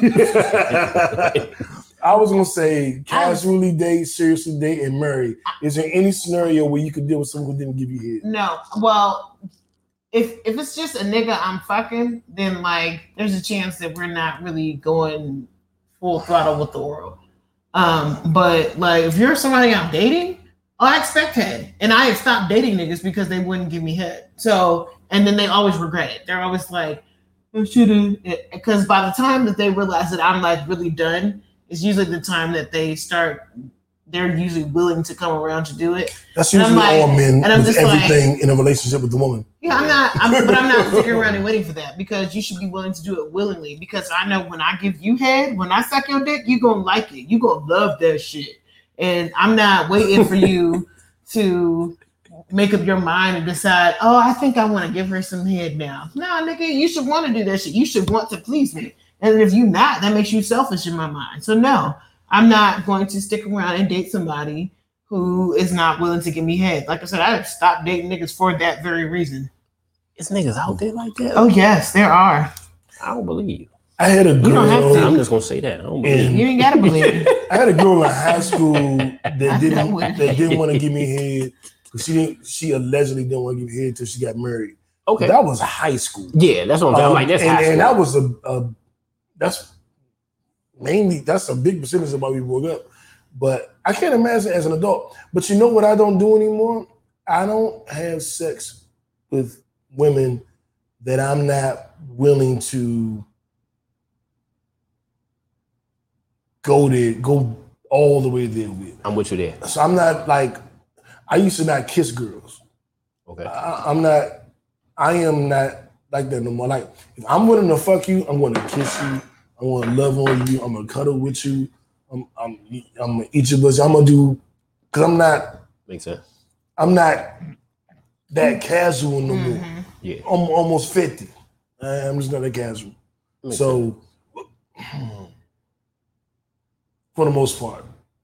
I was gonna say casually date, seriously date, and marry. Is there any scenario where you could deal with someone who didn't give you head? No. Well, if it's just a nigga I'm fucking, then like there's a chance that we're not really going full throttle with the world. But like if you're somebody I'm dating, I expect head. And I have stopped dating niggas because they wouldn't give me head. So and then they always regret it. They're always like, I should have, because by the time that they realize that I'm like really done, it's usually the time that they're usually willing to come around to do it. That's And I'm usually like- all men and I'm with just like- everything in a relationship with the woman. Yeah, but I'm not sticking around and waiting for that because you should be willing to do it willingly. Because I know when I give you head, when I suck your dick, you gonna like it. You gonna love that shit. And I'm not waiting for you to make up your mind and decide, oh, I think I want to give her some head now. Nah, nigga, you should want to do that shit. You should want to please me. And if you not, that makes you selfish in my mind. So no, I'm not going to stick around and date somebody who is not willing to give me head. Like I said, I stopped dating niggas for that very reason. It's niggas out there like that. Oh yes, there are. I don't believe you. I had a don't have girl. to. I'm just gonna say that. I don't believe And You ain't gotta believe it. I had a girl in high school that didn't wouldn't. want to give me head because she allegedly didn't want to give me head until she got married. Okay. That was high school. Yeah, that's what I'm saying. I'm like, that's high and school. that was that's a big percentage of why we broke up. But I can't imagine as an adult. But you know what I don't do anymore? I don't have sex with women that I'm not willing to go all the way there with. I'm with you there. So I'm not like, I used to not kiss girls. Okay. I am not like that no more. Like, if I'm willing to fuck you, I'm going to kiss you. I want to love on you. I'm gonna cuddle with you. I'm gonna eat your pussy. I'm gonna do because I'm not. Makes sense. I'm not that casual no more. Yeah. I'm almost 50. I'm just not that casual. Makes So, for the most part.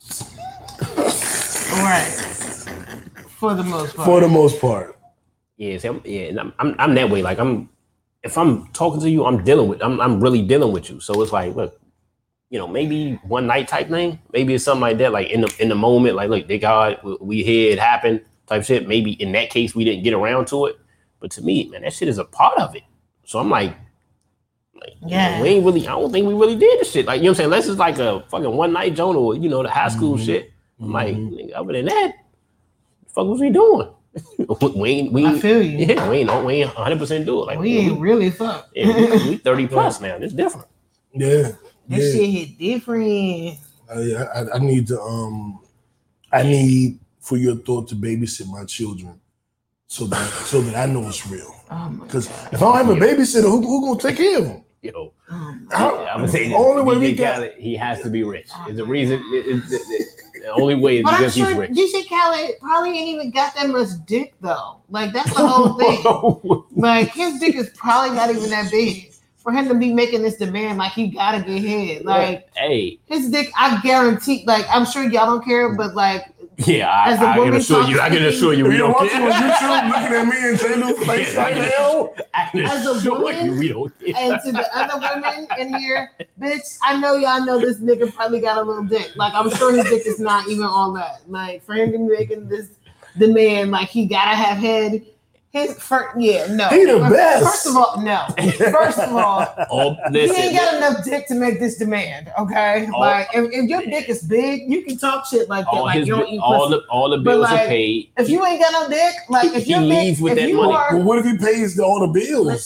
Right. For the most part. For the most part. Yeah, see, I'm that way. Like if I'm talking to you, I'm really dealing with you. So it's like, look, maybe one night type thing. Maybe it's something like that. Like in the moment, like, look, they got we hear it happen type shit. Maybe in that case we didn't get around to it. But to me, man, that shit is a part of it. So I'm like yeah, we ain't really. I don't think we really did this shit. Like, you know what I'm saying? Unless it's like a fucking one night joint or the high school shit. I'm like, other than that, the fuck was we doing? I feel you. Yeah, we ain't 100% do it. Like we ain't really fuck. Yeah, we 30 plus now. It's different. Yeah. That shit hit different. I need to I need for your thought to babysit my children so that I know it's real. Because if I don't have a babysitter, who gonna take care of them? Yo, I'm gonna say only way DJ we got Khaled, he has to be rich. It's the reason. The only way is But I'm because he's sure rich. DJ Khaled probably ain't even got that much dick though. Like that's the whole thing. Like his dick is probably not even that big for him to be making this demand. Like he gotta get head. Like hey, his dick, I guarantee. Like I'm sure y'all don't care, but like. Yeah, I can assure you, we don't watching care. on YouTube, looking at me and J. Lou face like hell. As a woman, we don't care. And to the other women in here, bitch, I know y'all know this nigga probably got a little dick. Like I'm sure his dick is not even all that. Like for him to be making this demand, like he gotta have head. His first, no. He the best. First of all, no. First of all, he ain't got enough dick to make this demand. Okay, like if your dick is big, you can talk shit like that. Like you don't eat pussy. All the bills like, are paid. If you ain't got no dick, like if you leaves with that money. Well, what if he pays all the bills?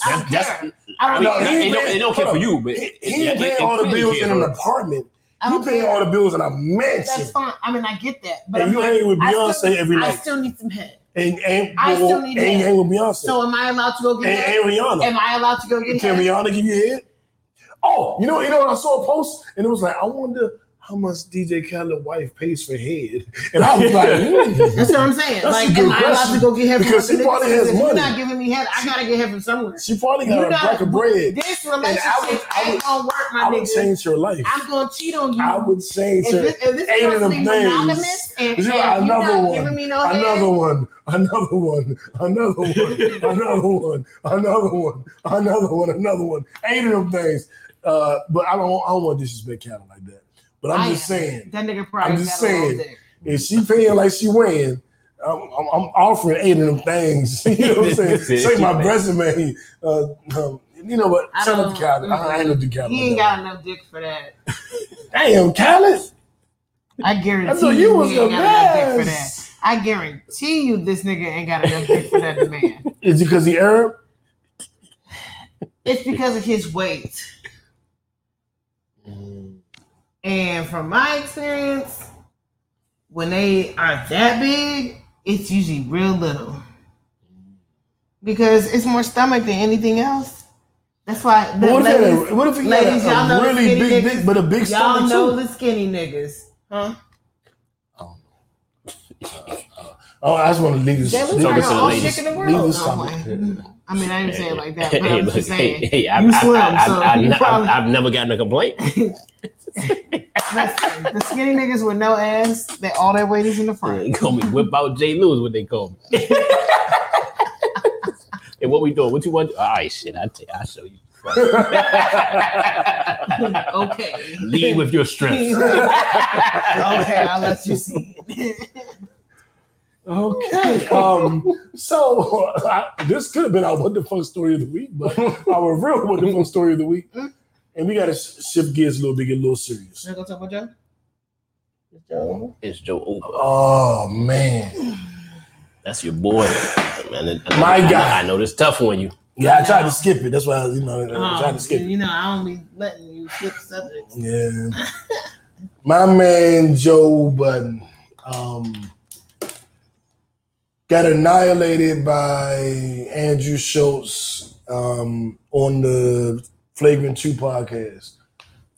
It don't care for you, but he ain't paying all the bills in an apartment. You paying all the bills in a mansion. That's fine. I mean, I get that. But and you hang with Beyonce every night. I still need some head. I still need head. Hang with Beyonce. So am I allowed to go get head? And Rihanna. Am I allowed to go get Can head? Rihanna give you head? Oh, you know, I saw a post and it was like, I wonder how much DJ Khaled's wife pays for head. And I was like, that's what I'm saying. Like, am I allowed to go get head because she probably has money. You're not giving me head. I gotta get head from somewhere. She probably got a block of bread. This relationship ain't gonna work, my nigga. I would change your life. I'm gonna cheat on you. I would change her. If this person be monogamous and you're not giving me no head. Another one. 8 of them things. But I don't want to disrespect Khaled like that. But I'm just saying. That nigga probably I'm just saying. If she paying like she weighing, I'm offering 8 of them things. You know what I'm saying? Say my resume. You know what? Shout out to Khaled. I ain't gonna do Khaled. He ain't got enough dick for that. Damn, Khaled. I guarantee I thought you was the best. For that. I guarantee you this nigga ain't got enough dick for that demand. Is it because he Arab? It's because of his weight. And from my experience, when they are that big, it's usually real little. Because it's more stomach than anything else. That's why. What if he ladies, y'all know really big dick, but a big stomach too? Y'all know the skinny niggas, huh? Oh, I just want to leave this. Leave this stomach. I mean, I didn't say it like that, but I'm just saying. I've never gotten a complaint. The skinny niggas with no ass, all their weight is in the front. They call me Whip Out J. Lou is what they call me. And what we doing? What you want? All right, shit. I'll show you. Okay. Lead with your strength. Okay, I'll let you see it. Okay. So this could have been our what the fuck story of the week, but our real what the fuck story of the week. And we gotta shift gears a little bit, get a little serious. You gonna talk about Joe? It's Joe Uber. Oh man. That's your boy. Man, my guy. I know this tough on you. Yeah, I tried to skip it. That's why I tried to skip it. You know, I don't be letting you skip subjects. Yeah. My man Joe Budden got annihilated by Andrew Schultz on the Flagrant 2 podcast.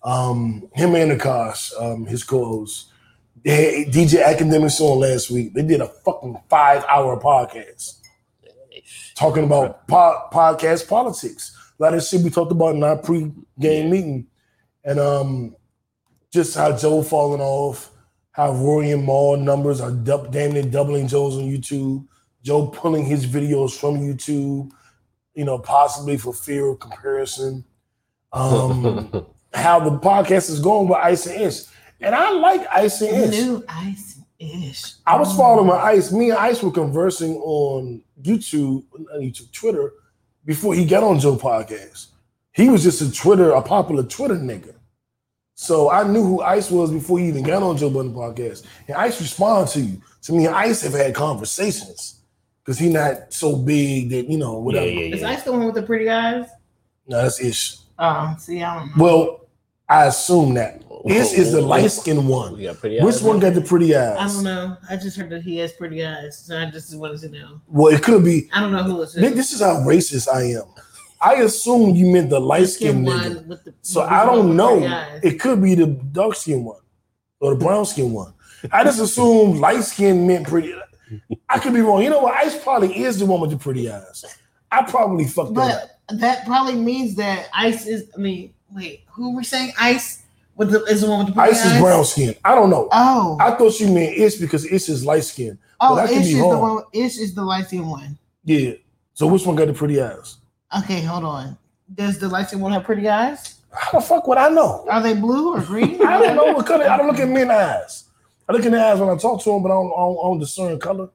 Him and Nakash, his co-host, they had DJ Academics on last week. They did a fucking 5-hour podcast talking about podcast politics. A lot of shit we talked about in our pre-game meeting. And just how Joe falling off, how Rory and Maul numbers are damn near doubling Joe's on YouTube. Joe pulling his videos from YouTube, possibly for fear of comparison. How the podcast is going with Ice and Ish. And I like Ice and Ish. New Ice and Ish. I was following my Ice. Me and Ice were conversing on YouTube, Twitter, before he got on Joe podcast. He was just a popular Twitter nigga. So I knew who Ice was before he even got on Joe Budden podcast. And Ice responded to you. So me and Ice have had conversations because he's not so big that, whatever. Is Ice the one with the pretty eyes? No, that's Ish. See, I don't know. Well, I assume that. Ish is the light-skinned one. Which one got the pretty eyes? I don't know. I just heard that he has pretty eyes. So I just wanted to know. Well, it could be. I don't know who it's. This is how racist I am. I assume you meant the light-skinned nigga. So I don't know. It could be the dark-skinned one or the brown-skinned one. I just assumed light-skinned meant pretty. I could be wrong. You know what? Ice probably is the one with the pretty eyes. I probably fucked that up. But that probably means that Ice is. Wait, who are we saying? Ice is the one with the pretty eyes? Ice is brown-skinned. I don't know. Oh, I thought you meant Ish because Ish is light-skinned. Oh, Ish is the light-skinned one. Yeah. So which one got the pretty eyes? Okay, hold on. Does the light-skinned one have pretty eyes? How the fuck would I know? Are they blue or green? I don't know what color. I don't look at men's eyes. I look in the eyes when I talk to them, but I don't discern color.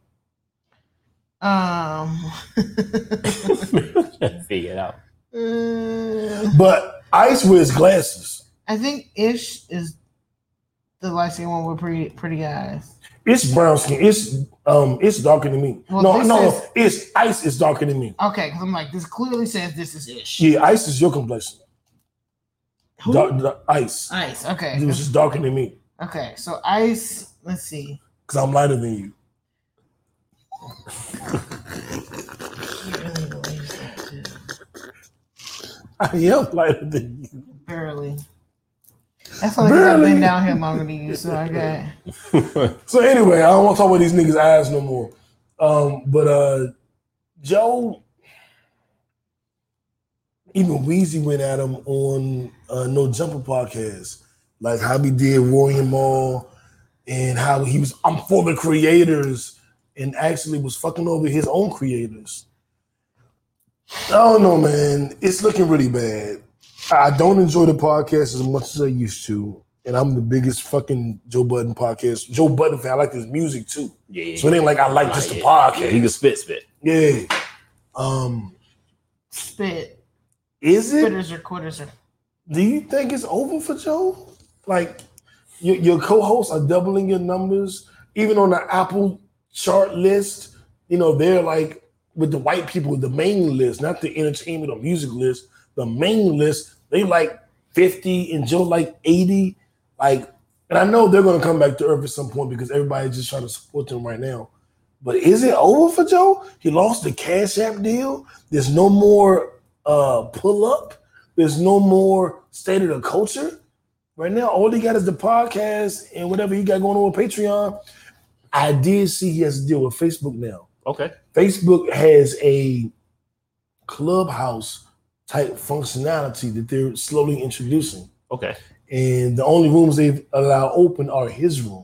Figure it out. But Ice wears glasses. I think Ish is the light-skinned one with pretty eyes. It's brown skin. It's darker than me. Well, it's Ice is darker than me. Okay, because I'm like, this clearly says this is Ish. Yeah, Ice is your complexion. Who? Ice. Ice, okay. It was just darker than me. Okay, so Ice, let's see. Because I'm lighter than you. I am lighter than you. Barely. That's only because I've been down here longer than you, so I got. So anyway, I don't want to talk about these niggas' eyes no more. But Joe, even Weezy went at him on No Jumper podcast, like how he did Rory and Maul, and how he was I'm for the creators, and actually was fucking over his own creators. I don't know, man. It's looking really bad. I don't enjoy the podcast as much as I used to. And I'm the biggest fucking Joe Budden podcast. Joe Budden fan. I like his music too. Yeah. So it ain't like I like just the podcast. Yeah, he can spit. Yeah. Spit. Is it? Spitters or quitters. Do you think it's over for Joe? Like your co-hosts are doubling your numbers. Even on the Apple chart list, they're like with the white people, the main list, not the entertainment or music list, the main list, they like 50 and Joe like 80. And I know they're going to come back to earth at some point because everybody's just trying to support them right now. But is it over for Joe? He lost the Cash App deal. There's no more pull up. There's no more State of the Culture. Right now, all he got is the podcast and whatever he got going on with Patreon. I did see he has to deal with Facebook now. Okay. Facebook has a Clubhouse type functionality that they're slowly introducing. Okay. And the only rooms they've allowed open are his rooms.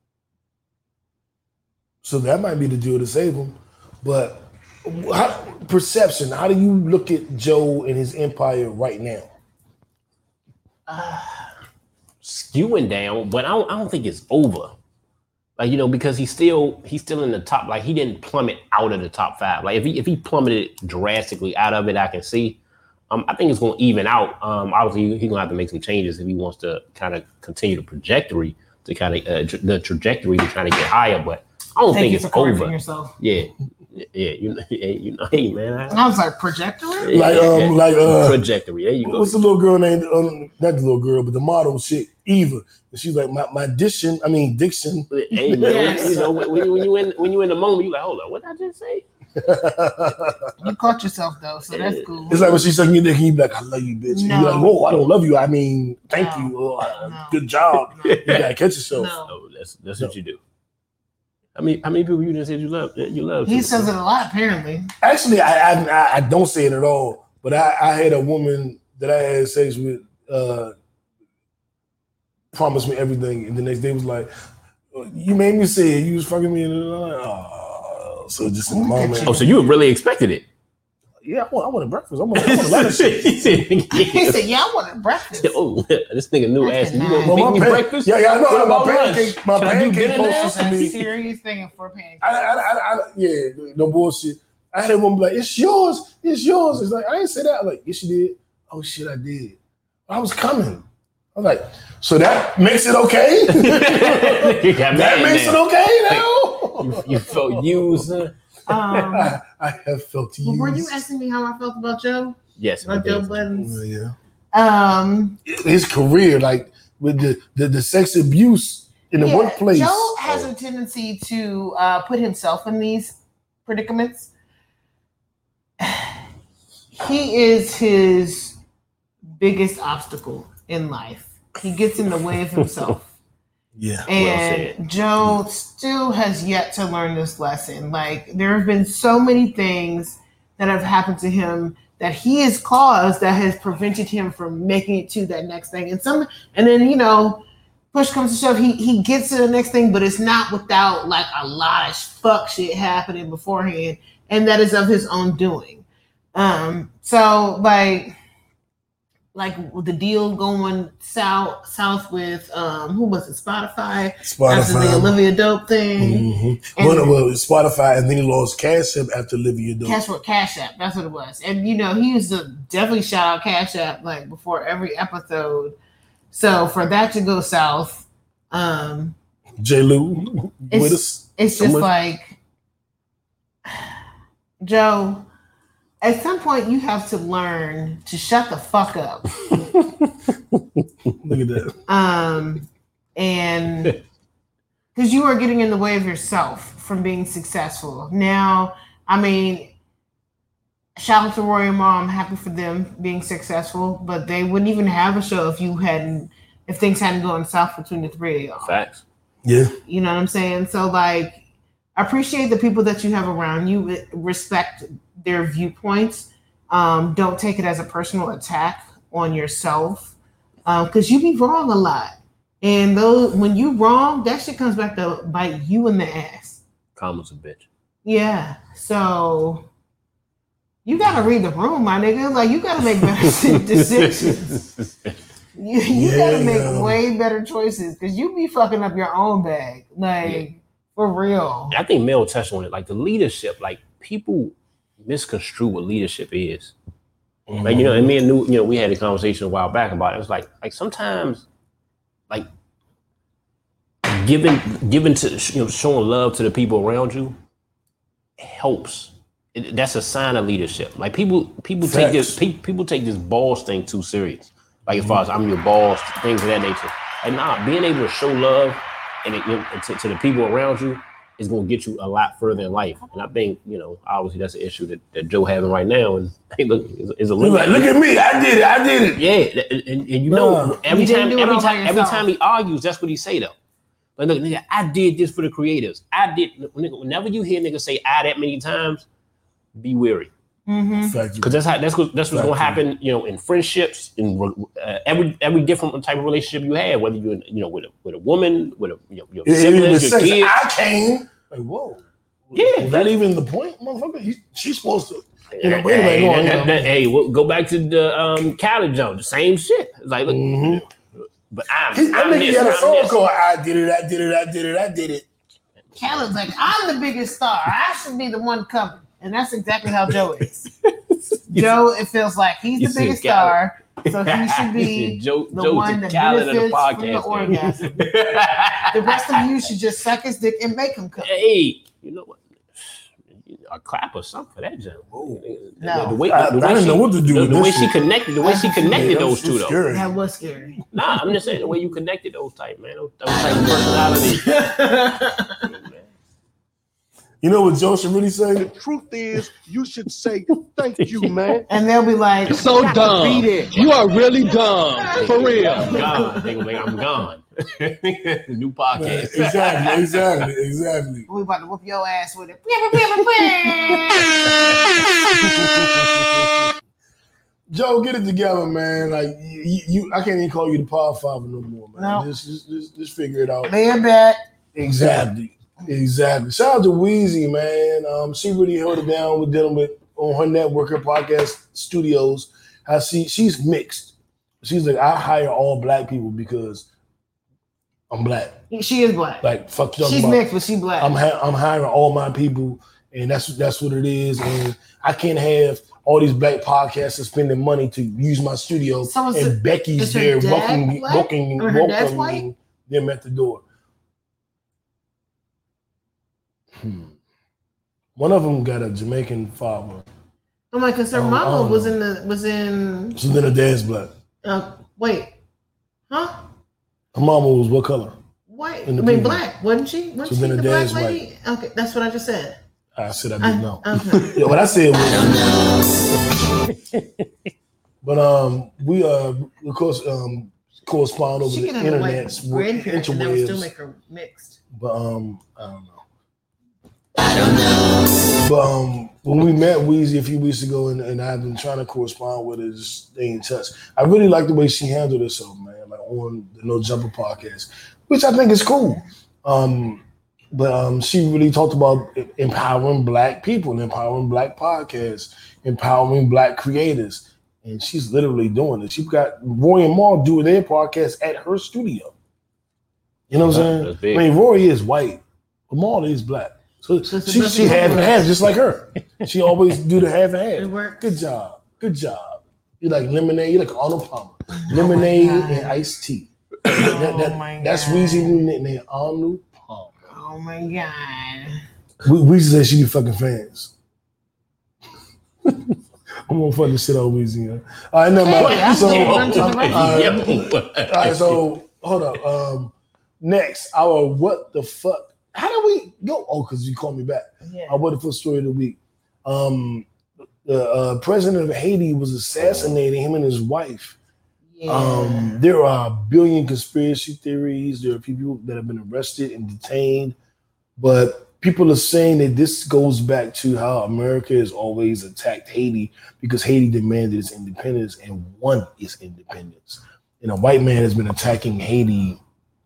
So that might be the deal to save him. But perception, how do you look at Joe and his empire right now? Skewing down, but I don't think it's over. Because he's still in the top. Like, he didn't plummet out of the top 5. Like, if he plummeted drastically out of it, I can see. I think it's going to even out. Obviously, he's going to have to make some changes if he wants to kind of continue the trajectory to kind of the trajectory to trying to get higher. But I don't think it's over. Yourself. Yeah, hey man. I was like trajectory. Trajectory. There you go. What's the little girl named? Not the little girl, but the model shit, Eva. And she's like my diction. Hey man, yes. when you in the moment, you like, hold on, what did I just say? You caught yourself though, so that's cool. It's like when she's sucking your dick and you be like, I love you, bitch. No. And you're like, whoa, I don't love you. I mean, thank No. you. Oh, No. good job. No. You gotta catch yourself. No. Oh, that's what you do. How many people you just said you love? You love. He says it a lot, apparently. Actually, I don't say it at all. But I had a woman that I had sex with promised me everything, and the next day was like, "You made me say it. You was fucking me." And oh, so just in the moment. Oh, so you really expected it? Yeah, I wanted breakfast. I wanted a lot of shit. He said, "Yeah, I wanted breakfast." Oh, this nigga knew ass. You gonna Well, make my me pan- breakfast? Yeah, I know. What My about lunch? pancake, my Can I do pancake dinner now? closest to That's a me. serious thing for pancakes. Yeah, no bullshit. I had a woman be like, "It's yours. It's yours." It's like, I didn't say that. I'm like, yes, you did. Oh shit, I did. I was coming. I was like, so that makes it okay? That makes it okay now? You felt used. I have felt used. Were you asking me how I felt about Joe? Yes. About Joe Budden? Yeah. His career, like with the sex abuse in the workplace. Joe has a tendency to put himself in these predicaments. He is his biggest obstacle in life. He gets in the way of himself. Yeah. And Joe still has yet to learn this lesson. Like, there have been so many things that have happened to him that he has caused that has prevented him from making it to that next thing. And then, you know, push comes to shove, he gets to the next thing, but it's not without like a lot of fuck shit happening beforehand, and that is of his own doing. So like with the deal going south with who was it, Spotify after the Olivia Dope thing. Mm-hmm. Well, Spotify, and then he lost Cash App after Olivia Dope. Cash App, that's what it was. And you know, he used to definitely shout out Cash App like before every episode. So for that to go south, J. Lou with us. It's just like, Joe, at some point you have to learn to shut the fuck up. Look at that. And because you are getting in the way of yourself from being successful. Now, I mean, shout out to Roy and Ma. I'm happy for them being successful, but they wouldn't even have a show if things hadn't gone south between the three of y'all. Facts. Yeah. You know what I'm saying? So like, appreciate the people that you have around you, respect their viewpoints. Don't take it as a personal attack on yourself, because you be wrong a lot. And when you wrong, that shit comes back to bite you in the ass. Karma's a bitch. Yeah. So you gotta read the room, my nigga. Like, you gotta make better decisions. You gotta make way better choices, because you be fucking up your own bag. Like, for real. I think Mel touched on it. Like the leadership, like people misconstrue what leadership is. Mm-hmm. Like, you know, and me and New, you know, we had a conversation a while back about it. It was like sometimes, like giving to, you know, showing love to the people around you helps. That's a sign of leadership. Like people take this boss thing too serious. Like as far as I'm your boss, things of that nature. And being able to show love and to the people around you is going to get you a lot further in life. And I think, you know, obviously that's an issue that Joe having right now. And hey, look, is a little. Like, look at me, I did it. Yeah, and you know, every time he argues, that's what he say though. Like, look, nigga, I did this for the creators. I did. Whenever you hear niggas say "I" that many times, be wary. Because that's what's going to happen, you know, in friendships, in every different type of relationship you have, whether you're, you know, with a woman, with your siblings, your kids. I came like, whoa, yeah, is that even the point, motherfucker? She's supposed to, you know. Hey, we'll go back to the Khaled Jones, the same shit. It's like, look, but I'm this. Had a song called "I Did It." Khaled's like, I'm the biggest star. I should be the one coming. And that's exactly how Joe is. Joe, it feels like he's the biggest star, so he should be the one that benefits from the orgasm. The rest of you should just suck his dick and make him come. Hey, you know what? A clap or something for that, Joe. No, I didn't know what to do with the this way shit. she connected, those two though. Scary. That was scary. Nah, I'm just saying the way you connected those type, man. Those type of personalities. You know what Joe should really say? The truth is, you should say thank you, man. And they'll be like, So "Got to dumb. beat it." You are really dumb. For real. I'm gone. They gonna be like, I'm gone. New podcast. Exactly. We about to whoop your ass with it. Joe, get it together, man. Like you I can't even call you the Power Five no more, man. No. Just figure it out. Lay it back. Exactly. Shout out to Weezy, man. She really held it down with dealing with on her network, her podcast studios. She's mixed. She's like, I hire all black people because I'm black. She is black. Like fuck you. She's mixed, but she black. I'm hiring all my people, and that's what it is. And I can't have all these black podcasters spending money to use my studio, and Becky's there welcoming them at the door. One of them got a Jamaican father. I'm like, cause her mama was in. She's in a dad's black. Wait, huh? Her mama was what color? White. I mean, black, wasn't she? Wasn't she the black lady? White. Okay, that's what I just said. I said I didn't know. Okay. Yeah, what I said was. But we of course correspond over the internet. Grandparents, and that would still make her mixed. But I don't know. But when we met Weezy a few weeks ago, and I've been trying to correspond with her, just stay in touch. I really like the way she handled herself, man. Like on the No Jumper podcast, which I think is cool. But she really talked about empowering black people, empowering black podcasts, empowering black creators. And she's literally doing it. She's got Roy and Maul doing their podcast at her studio. You know what I'm saying? I mean, Roy is white, but Maul is black. So she half and half, just like her. She always do the half and half. Good job. You like lemonade, you like Arnold Palmer. Lemonade and iced tea. That's Weezy new nickname, Arnold Palmer. Oh my God. Weezy said she be fucking fans. I'm gonna fucking shit on Weezy. All right, never mind. All right, so hold up. Next, our what the fuck? How do we go? Oh, because you called me back. Yeah. Our what the fuck story of the week. The president of Haiti was assassinated, him and his wife. Yeah. There are a billion conspiracy theories. There are people that have been arrested and detained, but people are saying that this goes back to how America has always attacked Haiti because Haiti demanded its independence and won its independence. And a white man has been attacking Haiti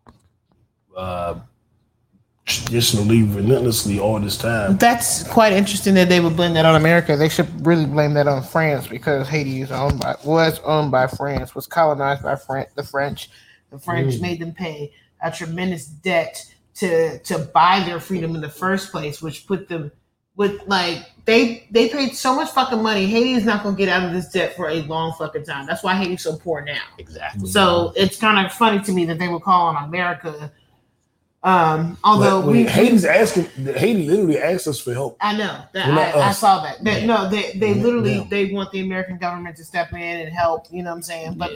traditionally, relentlessly all this time. That's quite interesting that they would blame that on America. They should really blame that on France because Haiti was owned by France, was colonized by the French. The French made them pay a tremendous debt to buy their freedom in the first place, which put them with they paid so much fucking money. Haiti is not gonna get out of this debt for a long fucking time. That's why Haiti's so poor now. Exactly. So it's kind of funny to me that they would call on America. Although Haiti literally asked us for help. I know that I saw that. They literally they want the American government to step in and help. You know what I'm saying? But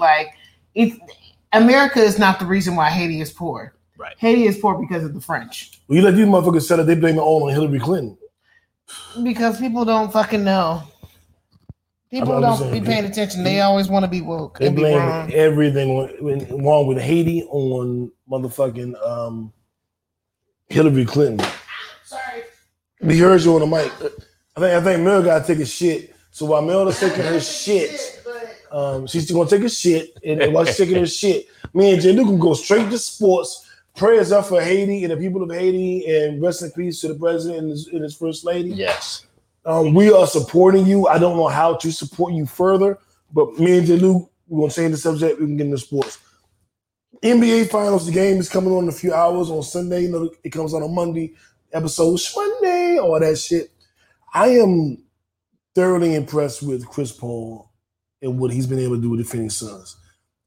America is not the reason why Haiti is poor. Right. Haiti is poor because of the French. Well, you let these motherfuckers say that they blame it all on Hillary Clinton. Because people don't fucking know. People don't be paying attention. They always want to be woke. They blame everything wrong with Haiti on motherfucking Hillary Clinton. Sorry. We heard you on the mic. I think Mel got to take a shit. So while Mel is taking her shit, she's gonna take a shit, and while she's taking her shit, me and Jay Luke can go straight to sports. Prayers up for Haiti and the people of Haiti, and rest in peace to the president and his first lady. Yes. We are supporting you. I don't know how to support you further, but me and Jay Luke, we're gonna change the subject. We can get into sports. NBA Finals, the game is coming on in a few hours on Sunday. You know, it comes on a Monday episode, Monday, all that shit. I am thoroughly impressed with Chris Paul and what he's been able to do with the Phoenix Suns.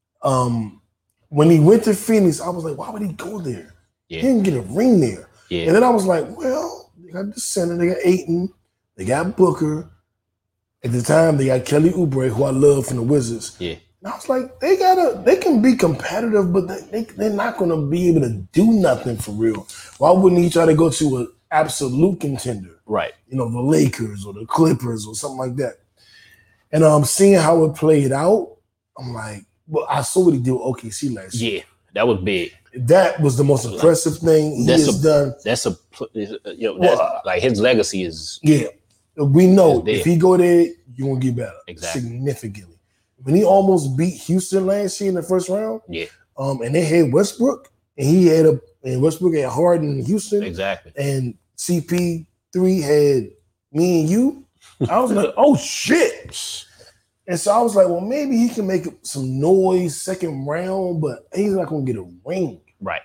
When he went to Phoenix, I was like, why would he go there? Yeah. He didn't get a ring there. Yeah. And then I was like, well, they got the center, they got Ayton, they got Booker. At the time, they got Kelly Oubre, who I love from the Wizards. Yeah. And I was like, they can be competitive, but they're not going to be able to do nothing for real. Why wouldn't he try to go to absolute contender. Right. You know, the Lakers or the Clippers or something like that. And seeing how it played out, I'm like, well, I saw what he did with OKC last year. Yeah, that was big. That was the most impressive thing he has done. That's like his legacy is. Yeah, we know if he go there, you're gonna get better significantly. When he almost beat Houston last year in the first round, and they had Westbrook, and Westbrook had Harden in Houston, and CP3 had me and you. I was like, oh shit. And so I was like, well, maybe he can make some noise second round, but he's not going to get a ring. Right.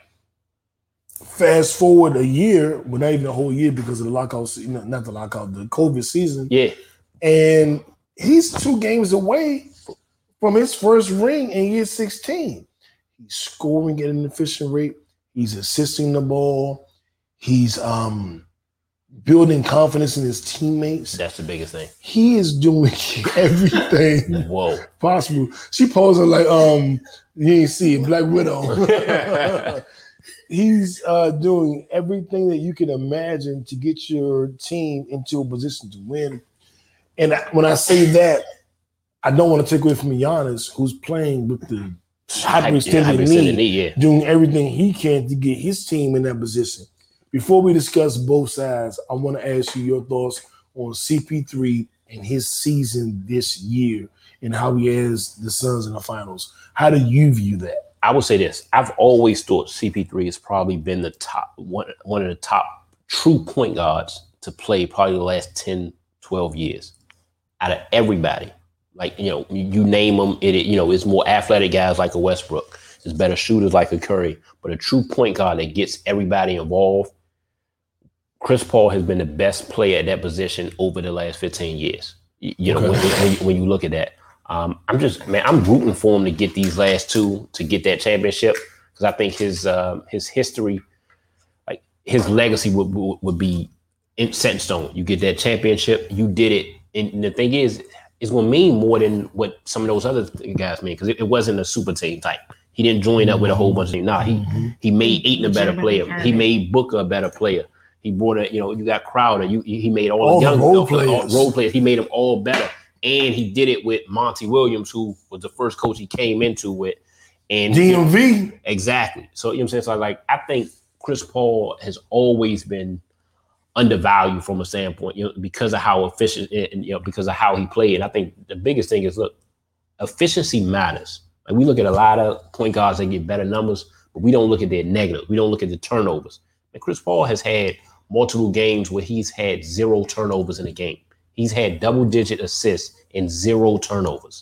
Fast forward a year, well, not even a whole year because of the lockout, not the lockout, the COVID season. Yeah. And he's 2 games away from his first ring in year 16. He's scoring at an efficient rate. He's assisting the ball. He's building confidence in his teammates. That's the biggest thing. He is doing everything possible. She posing like you ain't see it, Black Widow. He's doing everything that you can imagine to get your team into a position to win. And when I say that, I don't want to take away from Giannis, who's playing with the hyperextended knee, doing everything he can to get his team in that position. Before we discuss both sides, I want to ask you your thoughts on CP3 and his season this year and how he has the Suns in the finals. How do you view that? I would say this. I've always thought CP3 has probably been the top one of the top true point guards to play probably the last 10, 12 years out of everybody. Like, you name them, it's more athletic guys like a Westbrook. It's better shooters like a Curry. But a true point guard that gets everybody involved, Chris Paul has been the best player at that position over the last 15 years. When you look at that. I'm rooting for him to get these last 2 to get that championship because I think his history, like his legacy would be set in stone. You get that championship, you did it. And the thing is, it's going to mean more than what some of those other guys mean because it wasn't a super team type. He didn't join up with a whole bunch of teams. Nah, he made Ayton a better player. He made Booker a better player. He brought you got Crowder. He made all the young role players. He made them all better. And he did it with Monty Williams, who was the first coach he came into with. And DMV. Exactly. So, you know what I'm saying? So, I think Chris Paul has always been undervalued from a standpoint, because of how efficient and, because of how he played. And I think the biggest thing is, look, efficiency matters. Like, we look at a lot of point guards that get better numbers, but we don't look at their negatives. We don't look at the turnovers. And Chris Paul has had multiple games where he's had 0 turnovers in a game. He's had double-digit assists and 0 turnovers.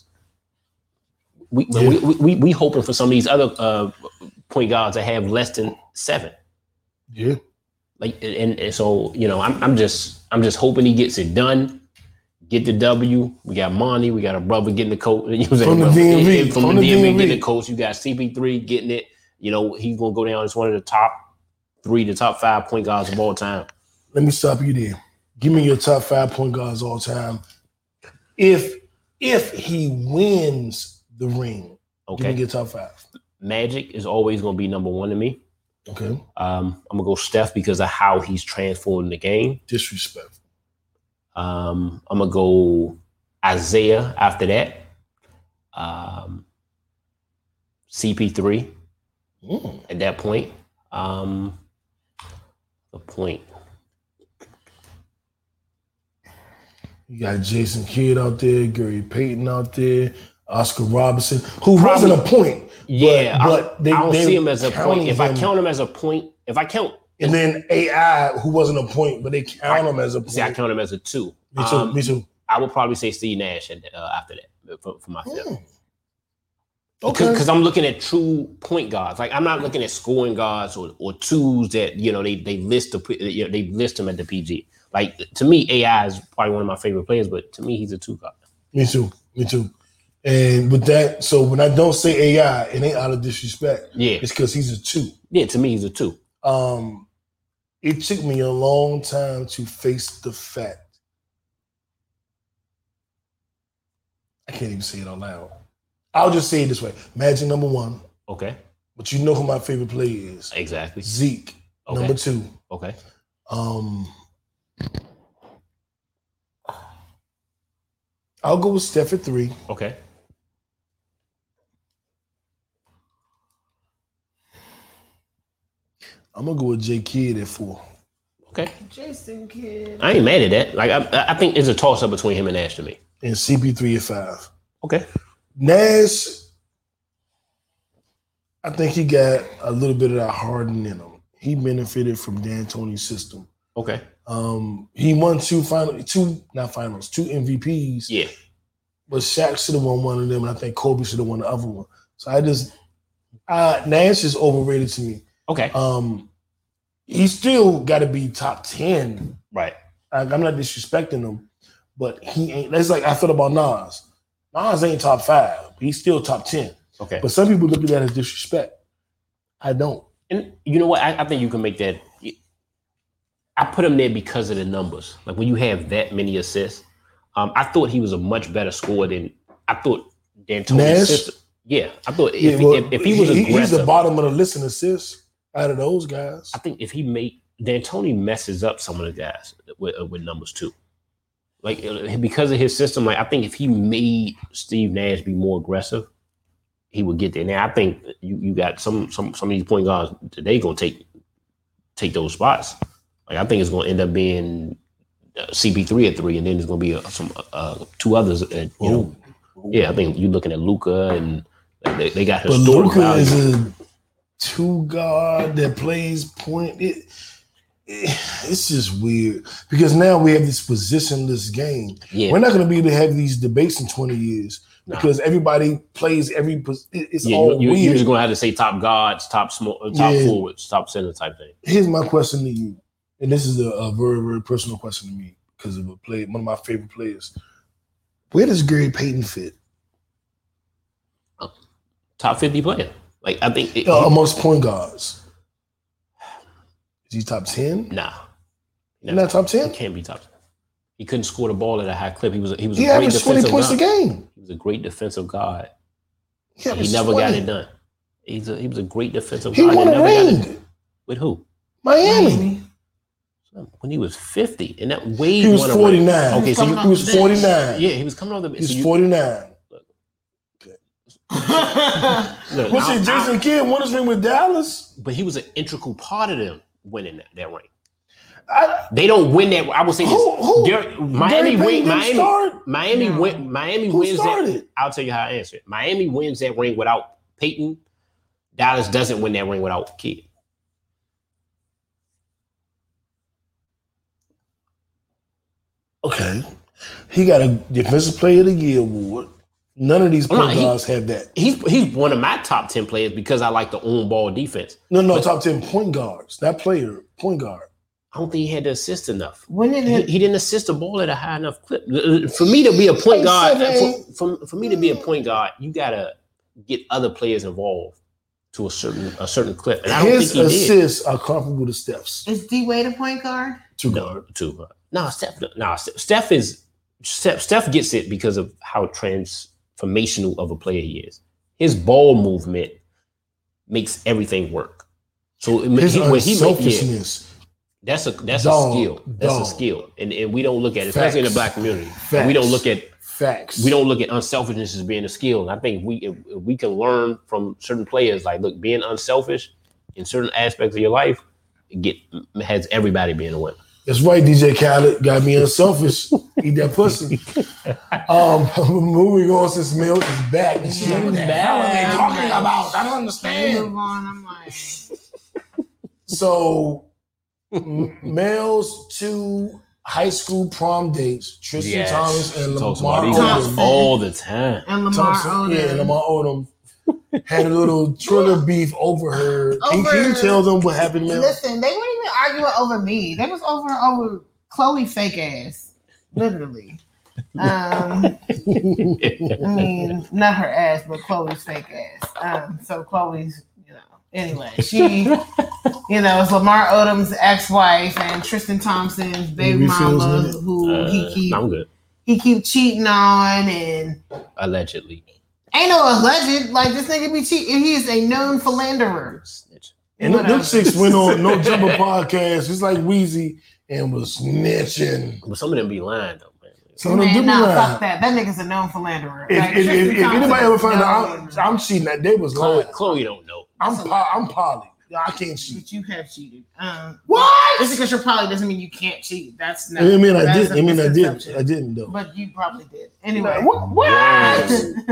We hoping for some of these other point guards that have less than 7. Yeah. Like and so I'm just hoping he gets it done. Get the W. We got Monty. We got a brother getting the coach. From the DMV. From the DMV getting the coach. You got CP3 getting it. He's gonna go down as one of the top 3, the top 5 point guards of all time. Let me stop you there. Give me your top 5 point guards all time. If he wins the ring, give me your top 5. Magic is always going to be number 1 to me. Okay. I'm going to go Steph because of how he's transformed the game. Disrespectful. I'm going to go Isaiah after that. CP3 at that point. The point. You got Jason Kidd out there, Gary Payton out there, Oscar Robertson, who wasn't a point. Yeah, but I don't see him as a point. If I count him as a point, and then AI, who wasn't a point, but they count him as a point. See, I count him as a 2. Me too. I would probably say Steve Nash after that for myself. Okay. Because I'm looking at true point guards. Like, I'm not looking at scoring guards or 2s that they list they list them at the PG. Like, to me, AI is probably one of my favorite players, but to me, he's a 2 guard. Me too. And with that, so when I don't say AI, it ain't out of disrespect. Yeah. It's because he's a 2. Yeah, to me, he's a 2. It took me a long time to face the fact. I can't even say it out loud. I'll just say it this way. Magic number 1. Okay. But you know who my favorite player is. Exactly. Zeke, okay. number 2. Okay. I'll go with Steph at 3. Okay. I'm gonna go with J Kidd at 4. Okay. Jason Kidd. I ain't mad at that. Like I think it's a toss up between him and Nash to me. And CP3 at 5. Okay. Nash, I think he got a little bit of that Harden in him. He benefited from D'Antoni's system. Okay. He won 2 MVPs. Yeah. But Shaq should have won one of them, and I think Kobe should have won the other one. So Nash is overrated to me. Okay. He still got to be top 10. Right. I'm not disrespecting him, but he ain't. That's like I feel about Nas. Nas ain't top 5. He's still top 10. Okay. But some people look at that as disrespect. I don't. And you know what? I think you can make that. I put him there because of the numbers. Like when you have that many assists, I thought he was a much better scorer than I thought D'Antoni's system. Yeah, I thought if he was aggressive, he's the bottom of the list in assists out of those guys. I think if he made D'Antoni messes up some of the guys with numbers too. Like because of his system, like I think if he made Steve Nash be more aggressive, he would get there. Now I think you got some of these point guards today gonna take those spots. Like I think it's gonna end up being CP3 at 3, and then there's gonna be some 2 others. Yeah, I think you're looking at Luka, and they got historic Luka value. is a 2 guard that plays point. It's just weird because now we have this positionless game. Yeah. We're not going to be able to have these debates in 20 years because everybody plays every position. It's all weird. You're just going to have to say top guards, top forwards, top center type thing. Here's my question to you, and this is a very, very personal question to me because of one of my favorite players. Where does Gary Payton fit? Top 50 player. Like I think amongst point guards. Is he top 10? Nah. He's not top 10? He can't be top 10. He couldn't score the ball at a high clip. He was a great averaged 20 defensive points guard. a game. He was a great defensive guard. He never 20. got it done. He was a great defensive He guard. won a ring. With who? Miami. When he was 50, and that Wade He was won 49. Okay, so he was 49. Yeah, he was coming on the bench. He's 49. Look, What's it? Jason Kidd won his ring with Dallas, but he was an integral part of them winning that ring. They don't win that. I would say this. Miami wins that. I'll tell you how I answer it. Miami wins that ring without Peyton. Dallas doesn't win that ring without Kidd. Okay. He got a Defensive Player of the Year award. None of these point guards have that. He's one of my top 10 players because I like the on-ball defense. No, top 10 point guards. That player, point guard. I don't think he had to assist enough. When did he didn't assist the ball at a high enough clip. For me to be a point guard, for me to be a point guard, you gotta get other players involved to a certain clip. And I don't think he did. His assists are comparable to Steph's. Is D Wade a point guard? Two guard. No, Steph gets it because of how transformational of a player he is. His ball movement makes everything work. So his unselfishness. That's a skill. That's a skill, and we don't look at it, especially in the Black community. We don't look at facts. We don't look at unselfishness as being a skill. And I think if we can learn from certain players, like look, being unselfish in certain aspects of your life, has everybody being a winner. That's right, DJ Khaled. Got me unselfish. Eat that pussy. Moving on since Mills is back. And shit. What the hell are they talking about? I don't understand. Move on. I'm like, so Mills 2 high school prom dates. Tristan Thomas and Lamar Odom. All the time. And Lamar Odom. Yeah, Lamar Odom had a little Twitter beef over her. Can you tell them what happened, Mills? Listen, they weren't even arguing over me. They was over Chloe fake ass. Literally. I mean, not her ass, but Chloe's fake ass. So Chloe's, anyway, she, it's Lamar Odom's ex-wife and Tristan Thompson's baby mama who he keep cheating on and allegedly. Ain't no alleged. Like this nigga be cheating. He is a known philanderer. And them chicks went on No Jumper podcast, just like Weezy, and was snitching. But some of them be lying though, man. Some of them do be lying. Fuck that. That nigga's a known philanderer. If anybody ever find out I'm cheating, that they was lying. Chloe don't know. I'm poly. I can't cheat. But you have cheated. What? Just because you're poly doesn't mean you can't cheat. That's not. I mean, I did. I mean, I did. I didn't though. But you probably did. Anyway. What? What?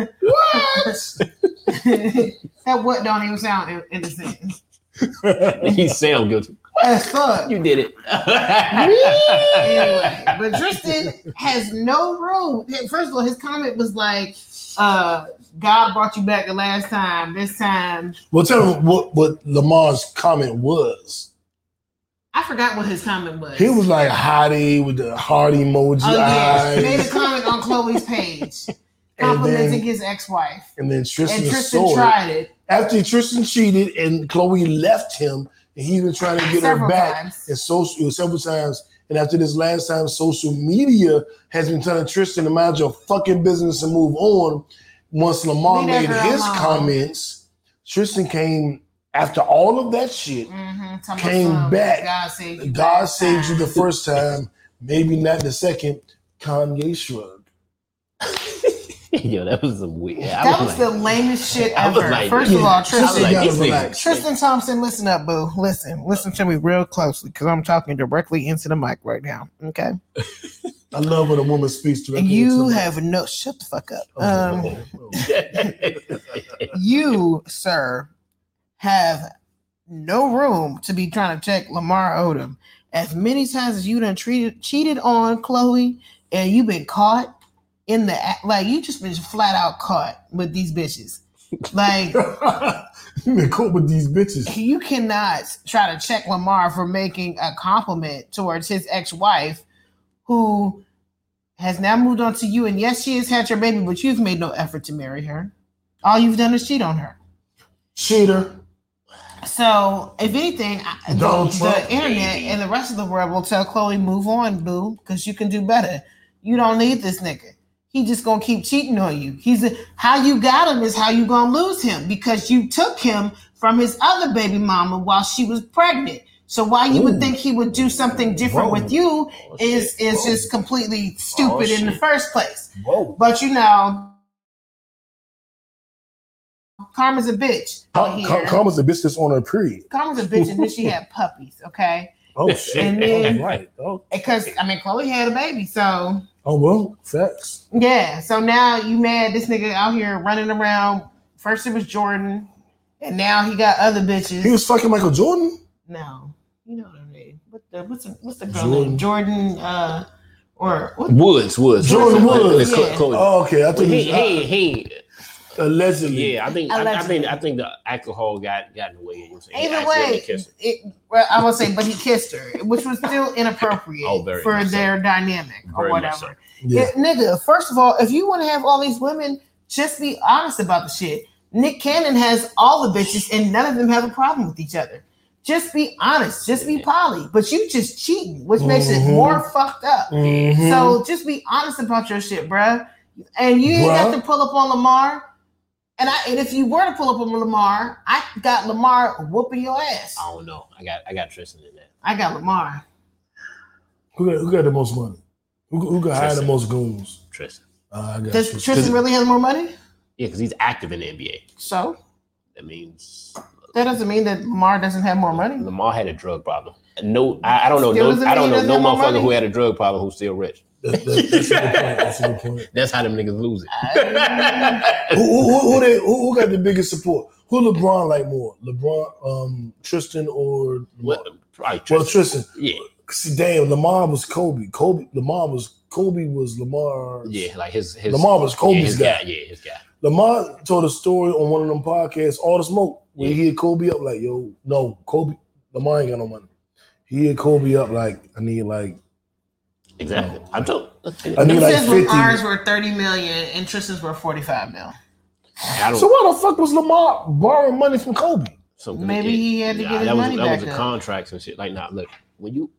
That what don't even sound innocent. He sound guilty. As fuck. You did it. Anyway, but Tristan has no room. First of all, his comment was like, God brought you back the last time. This time. Well, tell him what Lamar's comment was. I forgot what his comment was. He was like hottie with the heart emoji eyes. He made a comment on Chloe's page, complimenting his ex-wife. And then Tristan tried it. After Tristan cheated and Chloe left him, and he was trying to get her back and several times. And after this last time, social media has been telling Tristan to mind your fucking business and move on. Once Lamar made his comments, Tristan came after all of that shit, came back. God saved you the first time, maybe not the second. Kanye shrugged. Yo, that was some weird. That was the lamest shit ever. First of all, Tristan Thompson, listen up, boo. Listen to me real closely because I'm talking directly into the mic right now. Okay. I love when a woman speaks directly. You have no. Shut the fuck up. You, sir, have no room to be trying to check Lamar Odom. As many times as you done cheated on Chloe, and you've been caught in the like, you just been flat out caught with these bitches. Like, you been caught with these bitches. You cannot try to check Lamar for making a compliment towards his ex-wife, who has now moved on to you. And yes, she has had your baby, but you've made no effort to marry her. All you've done is cheat on her. Cheater. So, if anything, the internet and the rest of the world will tell Chloe, move on, boo, because you can do better. You don't need this nigga. He just gonna keep cheating on you. How you got him is how you gonna lose him, because you took him from his other baby mama while she was pregnant. So why you would think he would do something different with you is just completely stupid in the first place. But you know, Karma's a bitch. Karma's a bitch that's on her period. Karma's a bitch, and then she had puppies. Okay. Oh shit! And then, right. Because Chloe had a baby, so. Oh well, facts. Yeah. So now you mad? This nigga out here running around. First it was Jordan, and now he got other bitches. He was fucking Michael Jordan. No, you know what I mean. What's the girl name? Jordan. Or what? Woods. Jordan Woods. Yeah. Oh, okay. I think he allegedly. Yeah, I think the alcohol got in the way. You know what I'm saying? Either way, I would say, but he kissed her, which was still inappropriate for their dynamic or whatever. So. Yeah. Nigga, first of all, if you want to have all these women, just be honest about the shit. Nick Cannon has all the bitches, and none of them have a problem with each other. Just be honest. Just be poly. But you just cheating, which makes it more fucked up. Mm-hmm. So just be honest about your shit, bruh. And you ain't have to pull up on Lamar. And if you were to pull up on Lamar, I got Lamar whooping your ass. I don't know. I got Tristan in that. I got Lamar. Who got the most money? Who got hire the most goons? Tristan. Does Tristan really have more money? Yeah, because he's active in the NBA. So? That means... That doesn't mean that Lamar doesn't have more money. Lamar had a drug problem. No, I don't know. I don't know no motherfucker who had a drug problem who's still rich. That's a good point. That's how them niggas lose it. Who got the biggest support? Who LeBron like more? LeBron, Tristan, or Lamar? Probably Tristan. Well, Tristan. Yeah. See, damn, Lamar was Kobe. Kobe was Lamar. Yeah, like his Lamar was Kobe's guy. Yeah, his guy. Lamar told a story on one of them podcasts, All the Smoke, where he hit Kobe up like, yo, no, Kobe, Lamar ain't got no money. He hit Kobe up like, I need like. Exactly. I need like 50. Ours were 30 million and Tristan's were 45 mil. So why the fuck was Lamar borrowing money from Kobe? Maybe he had to get his money back. That was the contracts and shit. Like, nah, look, when you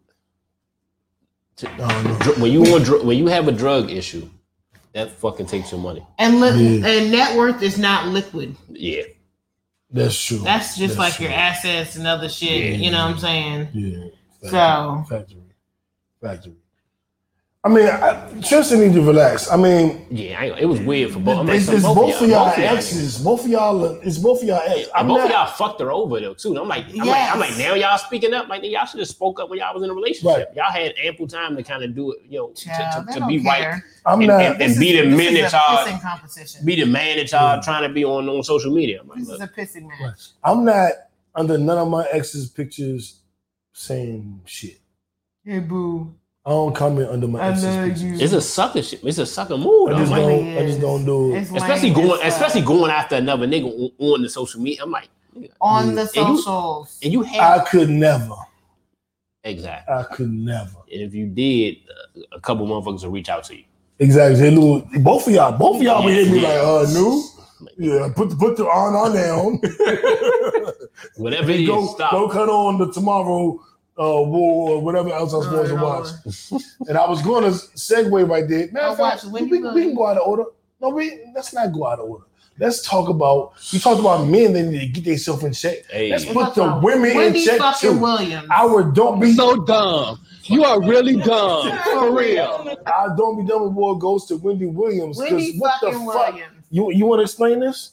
have a drug issue, that fucking takes your money. And net worth is not liquid. Yeah. That's true. That's just like true. your assets and other shit. You know what I'm saying? Yeah. Factory. I mean, Tristan need to relax. I mean, it was weird for both. It's both of y'all exes. Both of y'all. It's both of y'all exes. Both of y'all fucked her over though too. I'm like, now y'all speaking up. Like y'all should have spoke up when y'all was in a relationship. Right. Y'all had ample time to kind of do it, to be right. And be the man that y'all be the man that y'all trying to be on social media. I'm like, this is a pissing match. Right. I'm not under none of my exes' pictures saying shit. Hey boo. I don't comment under my exes. It's a sucker shit. It's a sucker move. I just don't do it. Especially going after another nigga on the social media. I'm like, on the socials. And you I could never. Exactly. I could never. And if you did, a couple motherfuckers will reach out to you. Exactly. Both of y'all be hitting me like, new. Yeah, put the on down. Whatever it is, stop. Go cut on the tomorrow. War or whatever else I was supposed to watch. And I was going to segue right there. We can go out of order. No, let's not go out of order. Let's talk about, you talked about men that need to get themselves in check. Hey. Let's put the women in check too. Williams. Don't be so dumb. You are really dumb. For real. I don't be dumb before it goes to Wendy Williams. Wendy what the fuck? Williams. You want to explain this?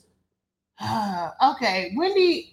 Okay. Wendy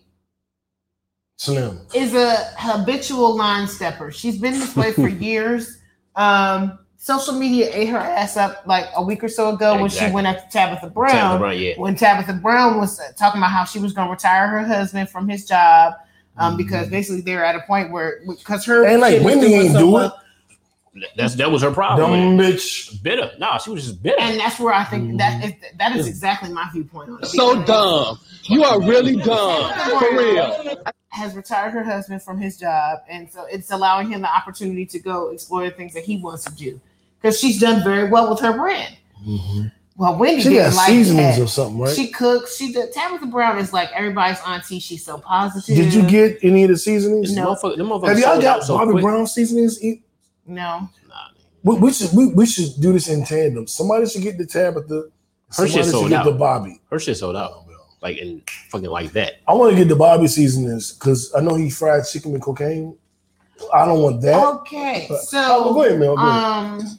Slim is a habitual line stepper. She's been this way for years. Social media ate her ass up like a week or so ago when she went after Tabitha Brown. When Tabitha Brown was talking about how she was going to retire her husband from his job because basically they're at a point where because her and like Wendy ain't do it. That was her problem. Dumb bitch. Bitter. No, she was just bitter. And that's where I think that is exactly my viewpoint on it. So dumb. You are really dumb. For real. Has retired her husband from his job, and so it's allowing him the opportunity to go explore the things that he wants to do. Because she's done very well with her brand. Mm-hmm. Well, Wendy she didn't got like seasonings that. Or something, right? She cooks. Tabitha Brown is like everybody's auntie. She's so positive. Did you get any of the seasonings? No. Have y'all got Bobby Brown seasonings? No. We should do this in tandem. Somebody should get the Tabitha. Her shit sold out. The Bobby. Her shit sold out. Like and fucking like that. I want to get the Bobby seasonings because I know he fried chicken and cocaine. I don't want that. Okay, so go ahead, man.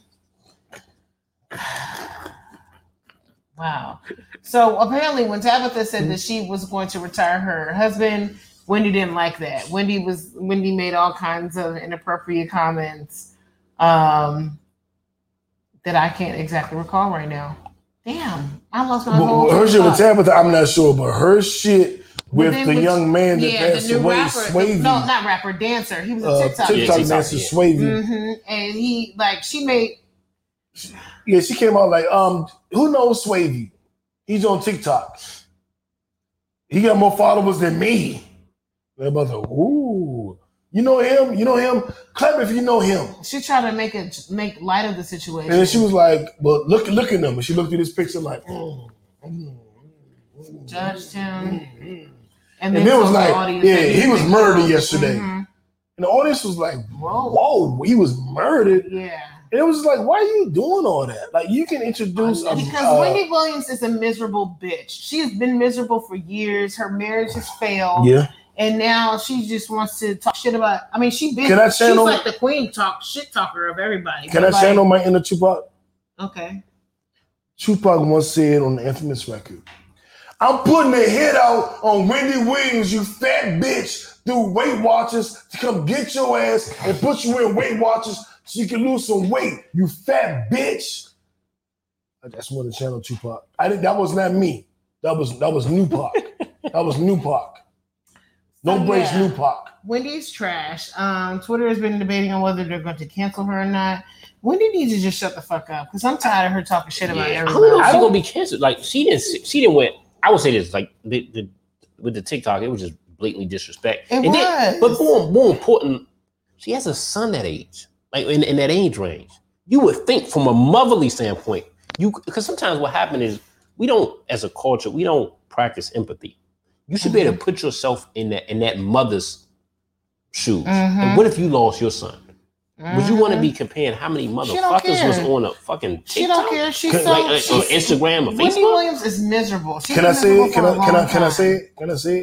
Wow. So apparently, when Tabitha said that she was going to retire her husband, Wendy didn't like that. Wendy made all kinds of inappropriate comments that I can't exactly recall right now. Damn, I lost my whole. Her shit with Tabitha, I'm not sure, but her shit with the young man that passed away, Swavey. No, not rapper, dancer. He was a TikTok dancer, Swavey. Mm-hmm. And she made. Yeah, she came out like, who knows Swavey? He's on TikTok. He got more followers than me. Everybody's like, ooh. You know him? Clap if you know him. She tried to make light of the situation. And then she was like, well, look at them. And she looked at this picture like, judged him. And then it was like, he was murdered yesterday. Mm-hmm. And the audience was like, whoa, he was murdered. Yeah. And it was like, why are you doing all that? Like, you can introduce because Wendy Williams is a miserable bitch. She has been miserable for years. Her marriage has failed. Yeah. And now she just wants to talk shit about. I mean, she's like the queen shit talker of everybody. Can I channel my inner Tupac? Okay. Tupac once said on the infamous record, "I'm putting a hit out on Wendy Williams, you fat bitch, through Weight Watchers to come get your ass and put you in Weight Watchers so you can lose some weight, you fat bitch." I just want to channel Tupac. That was not me. That was Nupac. That was Nupac. No breaks, Nupac. Wendy's trash. Twitter has been debating on whether they're going to cancel her or not. Wendy needs to just shut the fuck up because I'm tired of her talking shit about everybody. I don't know if she's gonna be canceled. Like she didn't win. I would say this, like with the TikTok, it was just blatantly disrespect. But more important, she has a son that age, like in that age range. You would think from a motherly standpoint, because sometimes what happens is we don't, as a culture, we don't practice empathy. You should be able to put yourself in that mother's shoes. And what if you lost your son? Would you want to be comparing how many motherfuckers was on a fucking TikTok? She don't care. She's on Instagram or Facebook. Wendy Williams is miserable. Can I say it? Can I say it?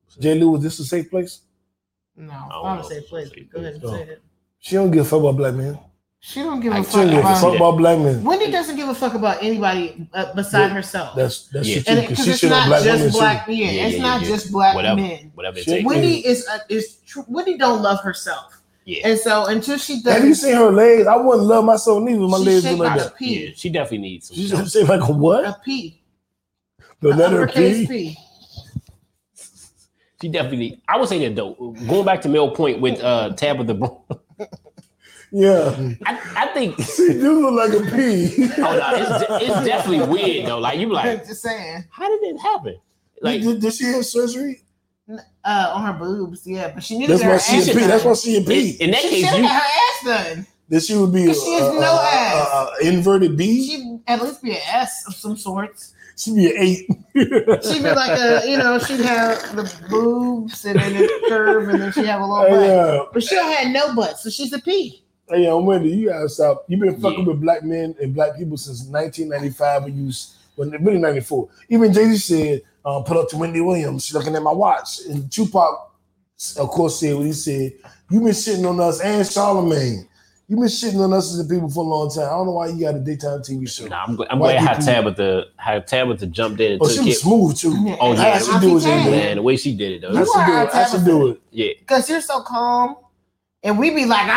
J. Lou, was this a safe place? No, don't I'm know. gonna say please. Go ahead and say it. She don't give a fuck about black men. She don't give a She fuck don't give a fuck about. about black men. Wendy doesn't give a fuck about anybody beside herself. That's Yeah. true. and Because because she it's shit on not black just women black. too. Yeah, it's not just black men. Whatever it She- takes. Wendy is Wendy don't love herself, Yeah. and so until she does, Have you seen her legs? I wouldn't love myself neither. If my She legs shaped look like like a that. P. Yeah, she definitely needs some. She's just saying like a what? A P, The a letter uppercase P. P. She definitely need. I would say that though. Going back to Mel Point with Tabitha Brown. Yeah, I think. she do look like a P. Oh no, it's definitely weird though. Like you be like, Just saying, how did it happen? Like did she have surgery? on her boobs, yeah, but she needed That's her why ass she a P. done. That's why she a P. in that She case, should you have her ass done. Then she would be She has no ass. inverted B. She'd at least be an S of some sorts. She'd be an 8. She'd be like she'd have the boobs and then the curve, and then she'd have a little butt. Yeah. But she don't have no butt, so she's a P. Hey, Wendy, you gotta stop. You've been fucking Yeah. with black men and black people since 1995 when really 94. Even Jay-Z said, put up to Wendy Williams. She's looking at my watch. And Tupac, of course, said what he said. You've been shitting on us and Charlamagne. You've been shitting on us as a people for a long time. I don't know why you got a daytime TV show. Nah, I'm glad White how Tabitha jumped in and Oh, she took was it. smooth too. Yeah. Oh, yeah. I should do it, Auntie Jay-Z. Man, the way she did it though. I You should do are it. I should do it. Yeah. Because you're so calm, and we be like,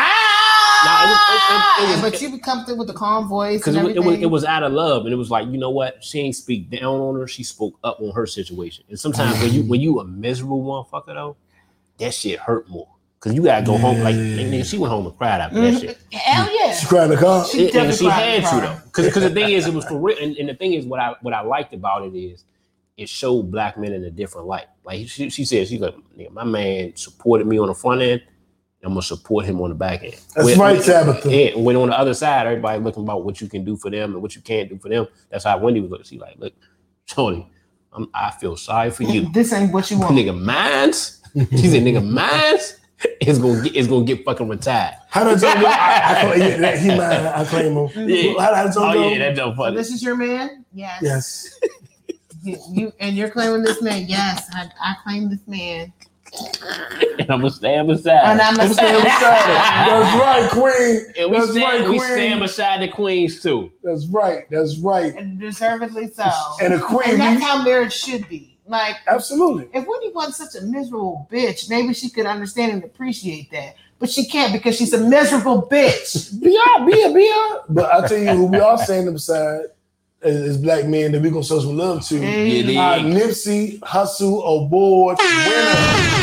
it was- but you become through with the calm voice Because and everything. it was out of love, and it was like, you know what? She ain't speak down on her. She spoke up on her situation. And sometimes when you a miserable motherfucker though, that shit hurt more. Because you gotta go home. Like nigga, she went home and cried after that shit. Hell yeah. She cried in the car. She And definitely she cried. had to though. Because the thing is, it was for real. And the thing is, what I liked about it is, it showed black men in a different light. Like she said, she's like, nigga, my man supported me on the front end. I'm gonna support him on the back end. That's right, Tabitha. Yeah, when on the other side, everybody looking about what you can do for them and what you can't do for them. That's how Wendy was looking. She like, look, Tony, I feel sorry for you. This ain't what you want. Nigga, mines. She said, nigga, mines is gonna get fucking retired. How does that go? He mine. I claim him. Yeah. How does that Oh go? yeah, that joke So funny. this is your man? Yes. Yes. You and you're claiming this man? Yes, I claim this man. And I'm gonna stand beside. And I'm That's right, Queen. And we That's stand, right, we Queen. stand beside the queens too. That's right. That's right. and deservedly so. And a queen. And that's how marriage should be. Like, Absolutely. if Wendy wasn't such a miserable bitch, maybe she could understand and appreciate that. But she can't because she's a miserable bitch. Be. But I tell you who we are standing beside is black men that we gonna show some love to. Hey. Our Nipsey Hussle Award winner,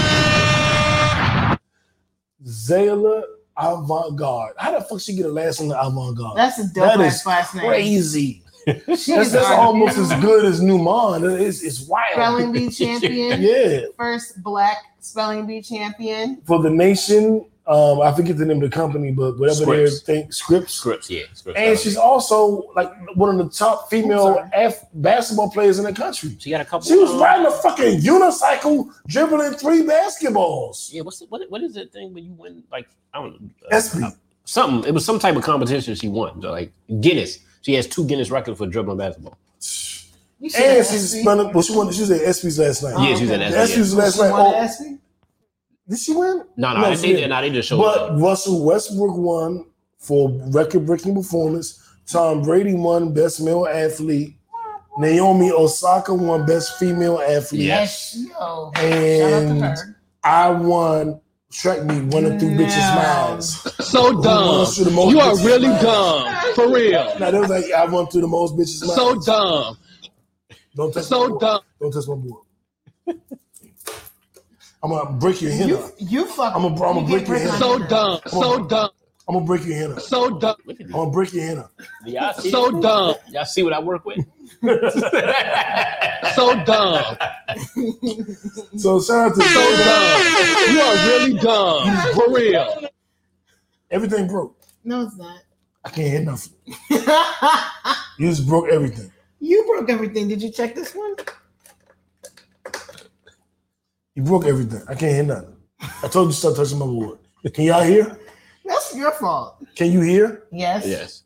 Zayla Avant-Garde. How the fuck she get a last on the Avant-Garde? That's a dope That ass is class name. crazy. She That's is almost as good as Newman. It's wild. spelling bee champion. Yeah. First black spelling bee champion. For the nation, I forget the name of the company, but whatever they Scripps. think, Scripps. Scripts, yeah. Scripts. And she's also like one of the top female Sorry. basketball players in the country. she got a couple. She was riding a fucking unicycle, dribbling 3 basketballs. Yeah, what is that thing when you win? Like I don't know. SB. Something. It was some type of competition she won. So, like Guinness. She has 2 Guinness records for dribbling basketball. You said And SB? she's spelling. Well, she won. She was at SB's last night. Yeah, she was at The SB. SB was last She night. won the Oh, SB? did she win? No, she didn't. they just showed But up. Russell Westbrook won for record-breaking performance. Tom Brady won Best Male Athlete. Naomi Osaka won Best Female Athlete. Yeah. Yes, yo. Shout out to And her. I won track meet, running through bitches' minds. So dumb. Through the most You are bitches' really minds. dumb. For real. Now, they was like, I run through the most bitches' minds. So dumb. Don't touch my So board. dumb. Don't touch my board. I'm gonna break your henna. You fucking. I'm gonna you break get your bricked hand. So on dumb. So dumb. I'm gonna break your henna. So dumb. I'm gonna break your henna. Y'all see So dumb. Y'all see what I work with? So dumb. So shout out to So dumb. You are really dumb. For real. Everything broke. No, it's not. I can't hear nothing. You just broke everything. You broke everything. Did you check this one? You broke everything. I can't hear nothing. I told you to stop touching my board. Can y'all hear? That's your fault. Can you hear? Yes. Yes.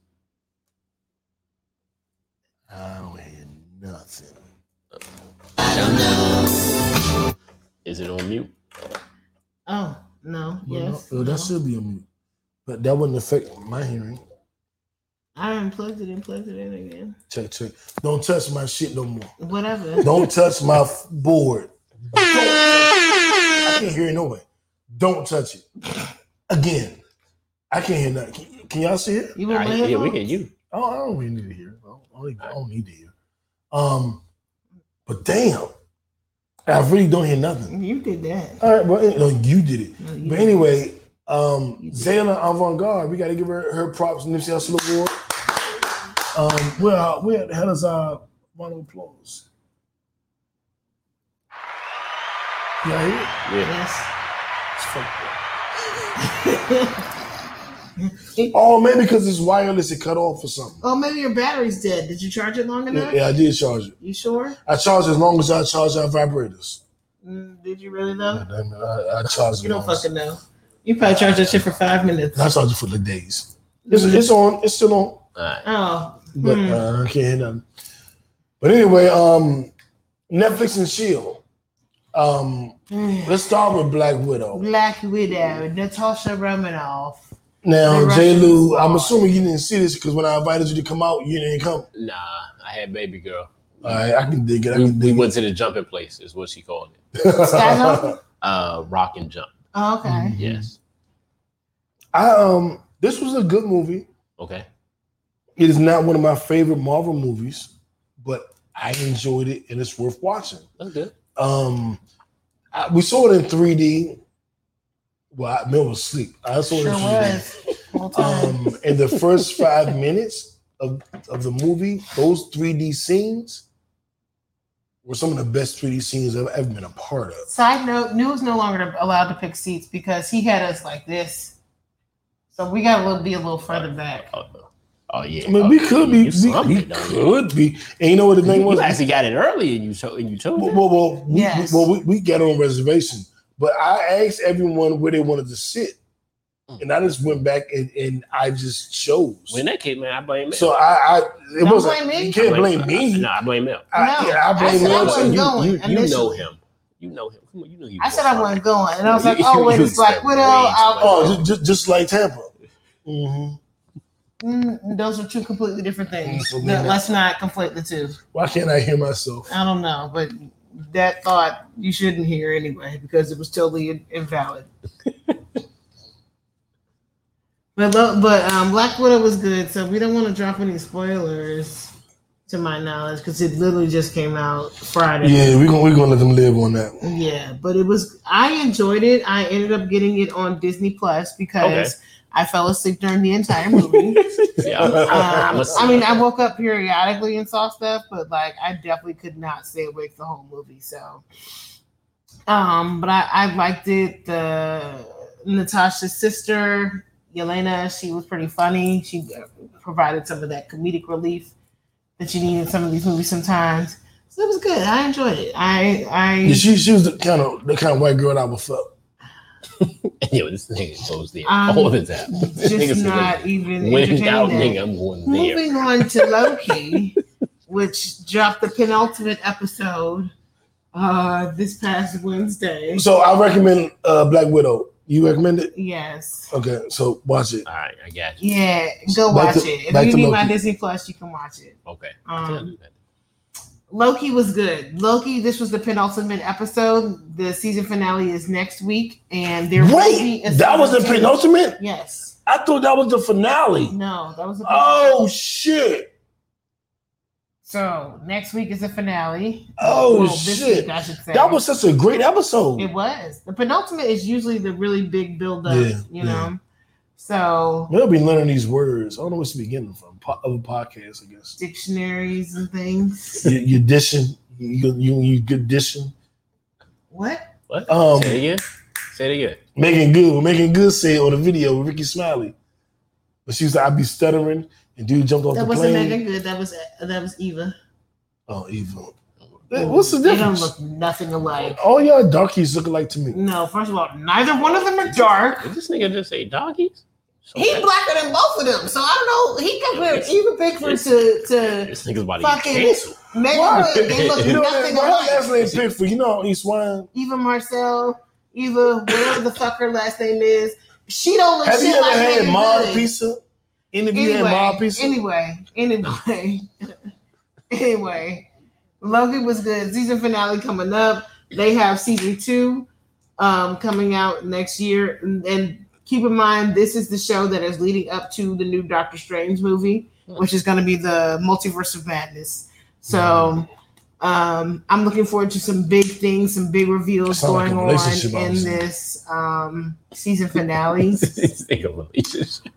I don't hear nothing. Is it on mute? Oh, no. Yes. No, that should be on mute. But that wouldn't affect my hearing. I unplugged it and plugged it in again. Check. Don't touch my shit no more. Whatever. Don't touch my board. I can't hear it no way. Don't touch it. Again. I can't hear nothing. Can y'all see it? You want my headphones? Yeah, we get you. Oh, I don't really need to hear it. I don't need to hear. But damn, I really don't hear nothing. You did that. All right, well, no, you did it. No, you But did. anyway, Zayla Avant-Garde, we got to give her props. Nipsey Hussle Award. Where the hell is our round of applause? Yeah, here. Yeah. Yes. Oh, maybe because it's wireless, it cut off or something. Oh, maybe your battery's dead. Did you charge it long enough? Yeah, I did charge it. You sure? I charge as long as I charge our vibrators. Did you really though? I charge. You don't fucking know. You probably charge that shit for 5 minutes. I charge it for the days. It's on. It's still on. All right. Oh. But I can't hear nothing. But anyway, Netflix and Shield. Let's start with Black Widow. Black Widow, Natasha Romanoff. Now, The J. Lou, Russian I'm squad. assuming you didn't see this because when I invited you to come out, you didn't come. Nah, I had baby girl. All right, I can dig it. We went to the jumping place, is what she called it. Skyzone? Rock and jump. Oh, okay. Yes. This was a good movie. Okay. It is not one of my favorite Marvel movies, but I enjoyed it and it's worth watching. That's good. We saw it in 3D. Well, I was asleep. I saw it Sure in 3D. was. Whole time. In the first 5 minutes of the movie, those 3D scenes were some of the best 3D scenes I've ever been a part of. Side note, New is no longer allowed to pick seats because he had us like this. So we got to be a little further back. Oh yeah. I mean, we could be. You We slumped, don't you? could be. And you know what the thing was? You actually got it early and you chose it. Well, Yes. we got on reservation. But I asked everyone where they wanted to sit. And I just went back and I just chose. When that came, man, I blame Mel. So it Don't wasn't. blame me. You can't blame me. No, I blame Mel. I blame I said I Mel wasn't too. going. You know initially. him. You know him. Come on, you know you. I said I wasn't going. And I was like, You- oh, wait, you it's Black expect Widow. way I'll too go. just like Tampa. Mm-hmm. Those are two completely different things. Mm, No, let's not conflate the two. Why can't I hear myself? I don't know, but that thought you shouldn't hear anyway because it was totally invalid. But Black Widow was good, so we don't want to drop any spoilers to my knowledge because it literally just came out Friday. Yeah, we're gonna let them live on that. Yeah, but I enjoyed it. I ended up getting it on Disney Plus because I fell asleep during the entire movie. Yeah, I woke up periodically and saw stuff, but like I definitely could not stay awake the whole movie. So, but I liked it. Natasha's sister, Yelena, she was pretty funny. She provided some of that comedic relief that you need in some of these movies sometimes. So it was good. I enjoyed it. Yeah, she was the kind of white girl I would fuck. Yo, this nigga goes there all the time. This nigga just said, not even when in doubt, entertaining nigga, that. I'm going there. Moving on to Loki, which dropped the penultimate episode this past Wednesday. So I recommend Black Widow. You recommend it? Yes. Okay, so watch it. All right, I got you. Yeah, go Back watch to- it. back If you to need my Loki. Disney Plus, you can watch it. Okay. Loki was good. Loki, this was the penultimate episode. The season finale is next week, and there will be Wait, a that was the season two. penultimate? Yes. I thought that was the finale. No, that was the Oh shit! So next week is the finale. Oh this shit! week, I should say. That was such a great episode. It was. The penultimate is usually the really big build up, Yeah, you know. So We'll be learning these words. I don't know what's beginning from other podcasts, I guess. dictionaries and things. You dishing, you good dishing. What? What? Say it again. Say it again. Making good say it on the video with Ricky Smiley. But she was like, I'd be stuttering, and dude jumped off That the wasn't plane. Megan Good. That was Eva. Oh, evil. What's the They difference? don't look nothing alike. All y'all darkies look alike to me. No, first of all, neither one of them are dark. Did this nigga just say doggies? So He blacker than both of them, so I don't know. He compared Eva Pickford to this nigga's about to get fucking canceled. Megan Good. They look You know nothing that? Her last alike. name Pickford. You know East Swine. Eva Marcel, Eva, whatever the fuck her last name is, she don't look Have you shit ever like had Megan Mod Good. Pizza? Any of you had Mod Pizza? Anyway, Loki was good. Season finale coming up. They have season 2 coming out next year. And keep in mind, this is the show that is leading up to the new Doctor Strange movie, which is going to be the Multiverse of Madness. So I'm looking forward to some big things, some big reveals Sound like going a on relationship in obviously. this season finale. This nigga relationship.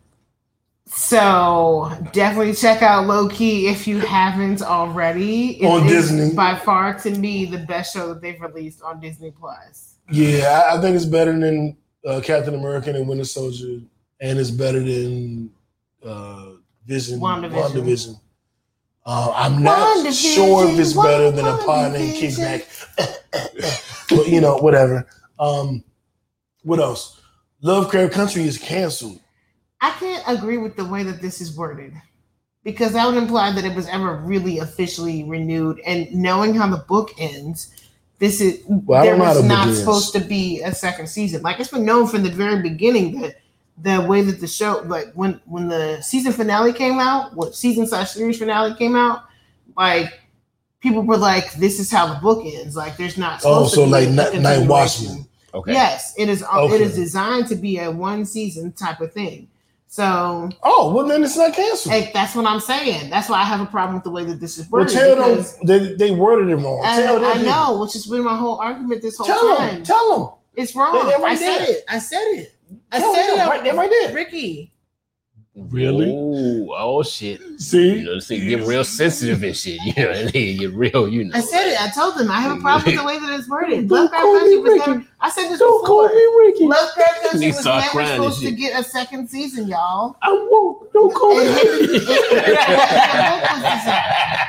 So definitely check out Loki if you haven't already. On is Disney. by far to me the best show that they've released on Disney Plus. Yeah, I think it's better than Captain America and Winter Soldier, and it's better than Vision. WandaVision. I'm not WandaVision, sure if it's better than a pod named Kickback. But you know, whatever. What else? Lovecraft Country is canceled. I can't agree with the way that this is worded because that would imply that it was ever really officially renewed. And knowing how the book ends, this is Well, I there don't know how was the book not ends. supposed to be a second season. Like it's been known from the very beginning that the way that the show, like when the season finale came out, what season/series finale came out, like people were like, "This is how the book ends." Like there's not supposed so to be like a Night continuation. Watchman. Okay. Yes, it is. It Okay. is designed to be a one season type of thing. So Oh, well then it's not canceled. hey, that's what I'm saying. That's why I have a problem with the way that this is Well, worded. tell them because they worded it wrong. Tell them. I know, which has been my whole argument this whole Tell time. them. Tell them. It's wrong. They're right I said there. it. I said it. I Tell said them. it. Right, they're right there. Ricky. Really? Ooh, oh shit. You See? know, this thing get real sensitive and shit. You know, and they get real, you know. I said it. I told them I have a problem with the way that it's worded. Don't Lovecraft call Country me was Ricky. never. I said this Don't call before. me Ricky. Lovecraft Country He was start never crying and supposed to shit. get a second season, y'all. I won't. Don't call me And Ricky. the book was designed.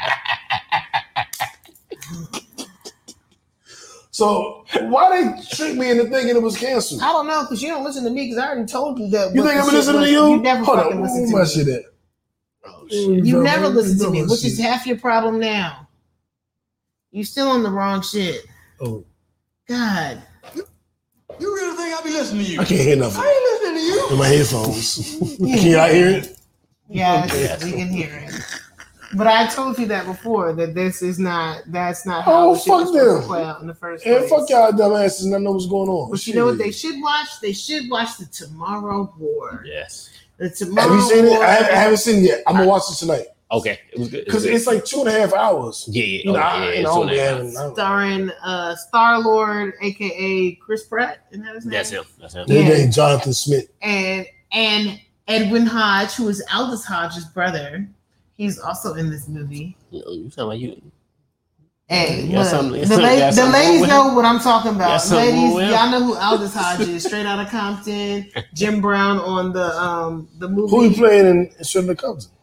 So why they tricked me into thinking it was canceled? I don't know because you don't listen to me because I already told you that. You what think the I'm shit listening was. to you? You never Hold fucking on. listen Where to my me. shit at? Oh, shit. You never listen to me, Where my which is shit? half your problem now. You still on the wrong shit. Oh, God. You really think I'll be listening to you? I can't hear nothing I ain't listening to you. in my headphones. Can y'all hear it? Yes, Okay. we can hear it. But I told you that before that this is not. That's not how Oh, the shit was fuck supposed to them. play out in the first And place. fuck y'all dumbasses and I know what's going on. But you know what they should watch? They should watch the Tomorrow War. Yes. The Tomorrow Have you seen it? War. I haven't seen it yet. I'm gonna watch it tonight Okay. It was good. because it's like 2.5 hours. yeah, yeah. You know, Oh, yeah, I it's don't on be there. having. Starring Star-Lord, aka Chris Pratt. Isn't that his name? That's him. That's him. Their Yeah. name Jonathan Smith. And Edwin Hodge, who is Aldous Hodge's brother. He's also in this movie. You sound like you. Hey, Yeah, look, something- the, something- la- yeah, the something wrong ladies with know what I'm talking Yeah, about. something Ladies, wrong with him. y'all know who Aldous Hodge is. Straight Outta Compton, Jim Brown on the movie. Who he playing in Shirley Compton?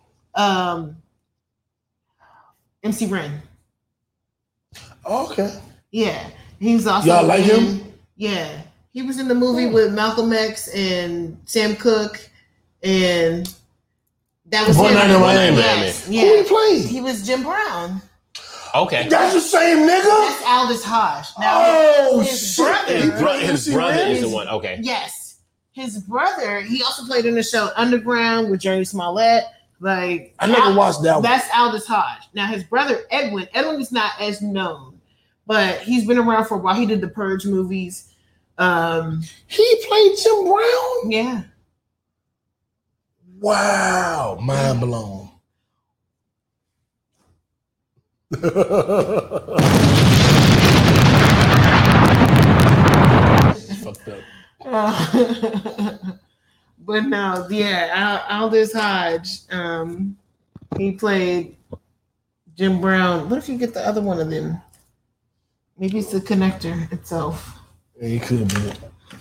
MC Ren. Oh, okay. Yeah, he's also. Y'all like in- him? Yeah, he was in the movie with Malcolm X and Sam Cooke, and that was One him. Night in Miami. Yes, Who he yeah. playing? He was Jim Brown. Okay. That's the same nigga. That's Aldous Hodge. Now, Oh his shit! brother- His brother is the His- one. Okay. yes, his brother. He also played in the show Underground with Journey Smollett. Like I never watched that one. That's Aldous Hodge. Now his brother Edwin. Edwin is not as known, but he's been around for a while. He did the Purge movies. He played Jim Brown. Yeah. Wow, mind blown. Fucked up. But no, yeah, Aldous Hodge. He played Jim Brown. What if you get the other one of them? Maybe it's the connector itself. Yeah, he could be.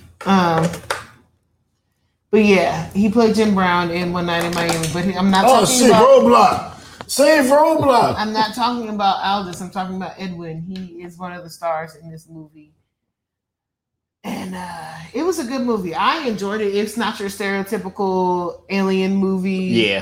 But yeah, he played Jim Brown in One Night in Miami. But I'm not Oh talking shit! about. Roadblock. Save Roadblock. I'm not talking about Aldous. I'm talking about Edwin. He is one of the stars in this movie. And it was a good movie. I enjoyed it. It's not your stereotypical alien movie. Yeah.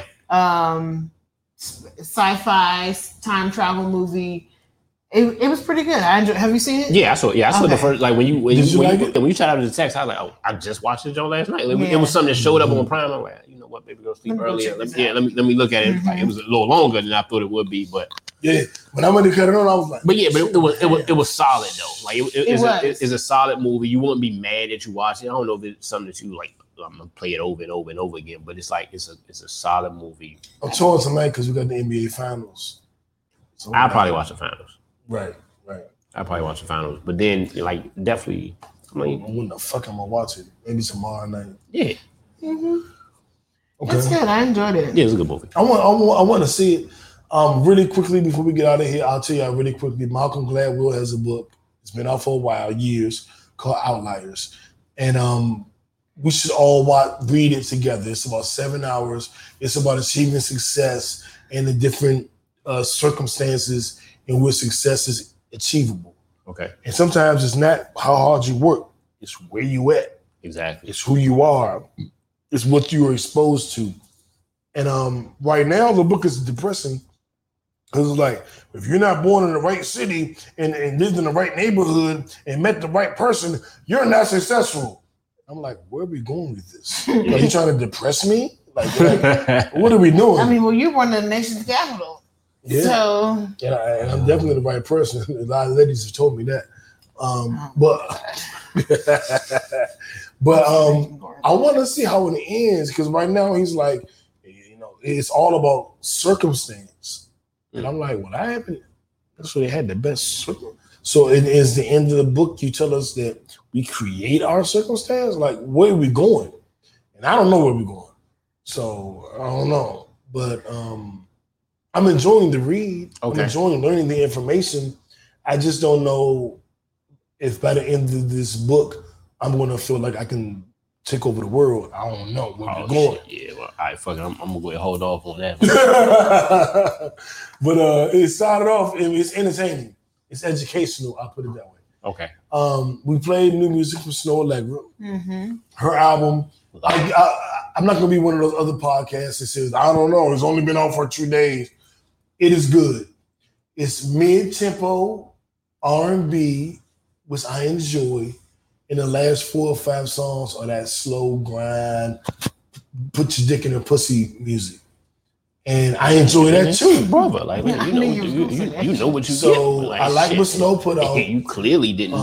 Sci-fi time travel movie. It was pretty good. I enjoyed. Have you seen it? Yeah, I saw the first, like when you shot out of the text, I was like, oh, I just watched it last night. It was something that showed up on Prime. I'm like, you know what, baby, go sleep earlier. Let me look at it. Like, it was a little longer than I thought it would be, but yeah, when I went to cut it on, I was like, but it was solid though. Like it's a solid movie. You wouldn't be mad that you watch it. I don't know if it's something that you like. I'm gonna play it over and over and over again, but it's like it's a solid movie. I'm torn tonight because we got the NBA Finals. So I'll probably watch the finals. Right. I'll probably watch the finals, but then like definitely. I mean, when the fuck I'm gonna watch it? Maybe tomorrow night. Yeah. Mm-hmm. Okay. It's good. I enjoyed it. Yeah, it's a good movie. I want to see it. Really quickly before we get out of here, I'll tell you really quickly. Malcolm Gladwell has a book. It's been out for a while, years, called Outliers, and we should all read it together. It's about 7 hours. It's about achieving success and the different circumstances in which success is achievable. Okay. And sometimes it's not how hard you work. It's where you at. Exactly. It's who you are. It's what you are exposed to. And right now, the book is depressing because it's like, if you're not born in the right city and lived in the right neighborhood and met the right person, you're not successful. I'm like, where are we going with this? Are you trying to depress me? Like what are we doing? I mean, well, you're one of the nation's capital. Yeah. So, and I'm definitely the right person. A lot of ladies have told me that. But I want to see how it ends because right now he's like, it's all about circumstance. And I'm like, what happened? That's where they had the best circumstance. So it is the end of the book. You tell us that we create our circumstance. Like, where are we going? And I don't know where we're going. So I don't know. But I'm enjoying the read. Okay. I'm enjoying learning the information. I just don't know if by the end of this book, I'm going to feel like I can take over the world. I don't know where we're going. Shit. Yeah, well, all right, fuck it. I'm going to go ahead and hold off on that. But it started off, it's entertaining. It's educational, I'll put it that way. Okay. We played new music from Snow Allegra. Mm-hmm. Her album. I'm not going to be one of those other podcasts that says, I don't know, it's only been out for 2 days. It is good. It's mid-tempo R&B, which I enjoy. And the last 4 or 5 songs are that slow grind, put your dick in a pussy music. And I enjoy that too. Brother, like, you know what you so get. Like, I like what Snow put out. You clearly didn't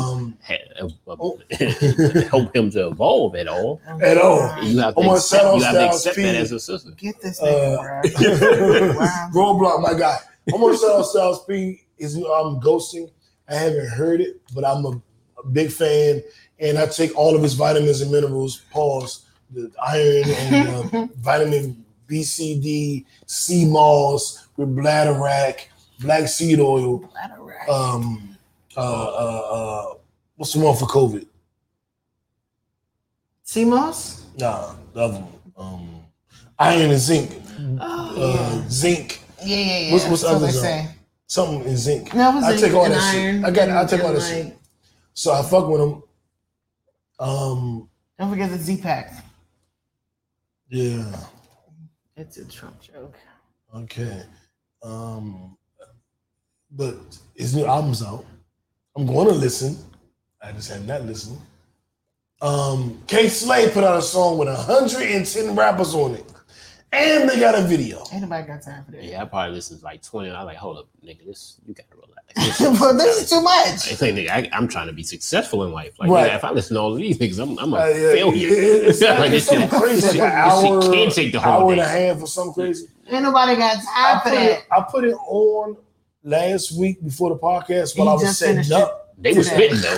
help him to evolve at all. At all. You have to accept that as a sister. Get this nigga, Roadblock, my guy. I'm gonna shout out Styles P. I'm ghosting. I haven't heard it, but I'm a big fan. And I take all of his vitamins and minerals, the iron and vitamin B, C, D, sea moss with bladderwrack, black seed oil. What's the one for COVID? Sea moss? Nah, the other one. Iron and zinc. Zinc. Yeah. What's other say? Something in zinc. No, I take all that shit. I take all that shit. So I fuck with them. Don't forget the Z-Pack. Yeah. It's a Trump joke. Okay. But his new album's out. I'm going to listen. I just have not listened. K-Slay put out a song with 110 rappers on it. And they got a video. Ain't nobody got time for that. Yeah, I probably listened to like 20. I'm like, hold up, nigga, you gotta relax. But this is too much. I'm trying to be successful in life. Like, right. if I listen to all of these niggas, I'm a failure. It's something crazy. Like an hour, can't take the whole hour day. and a half or something crazy. Ain't nobody got time for that. I put it on last week before the podcast while I was setting up. They were spitting though.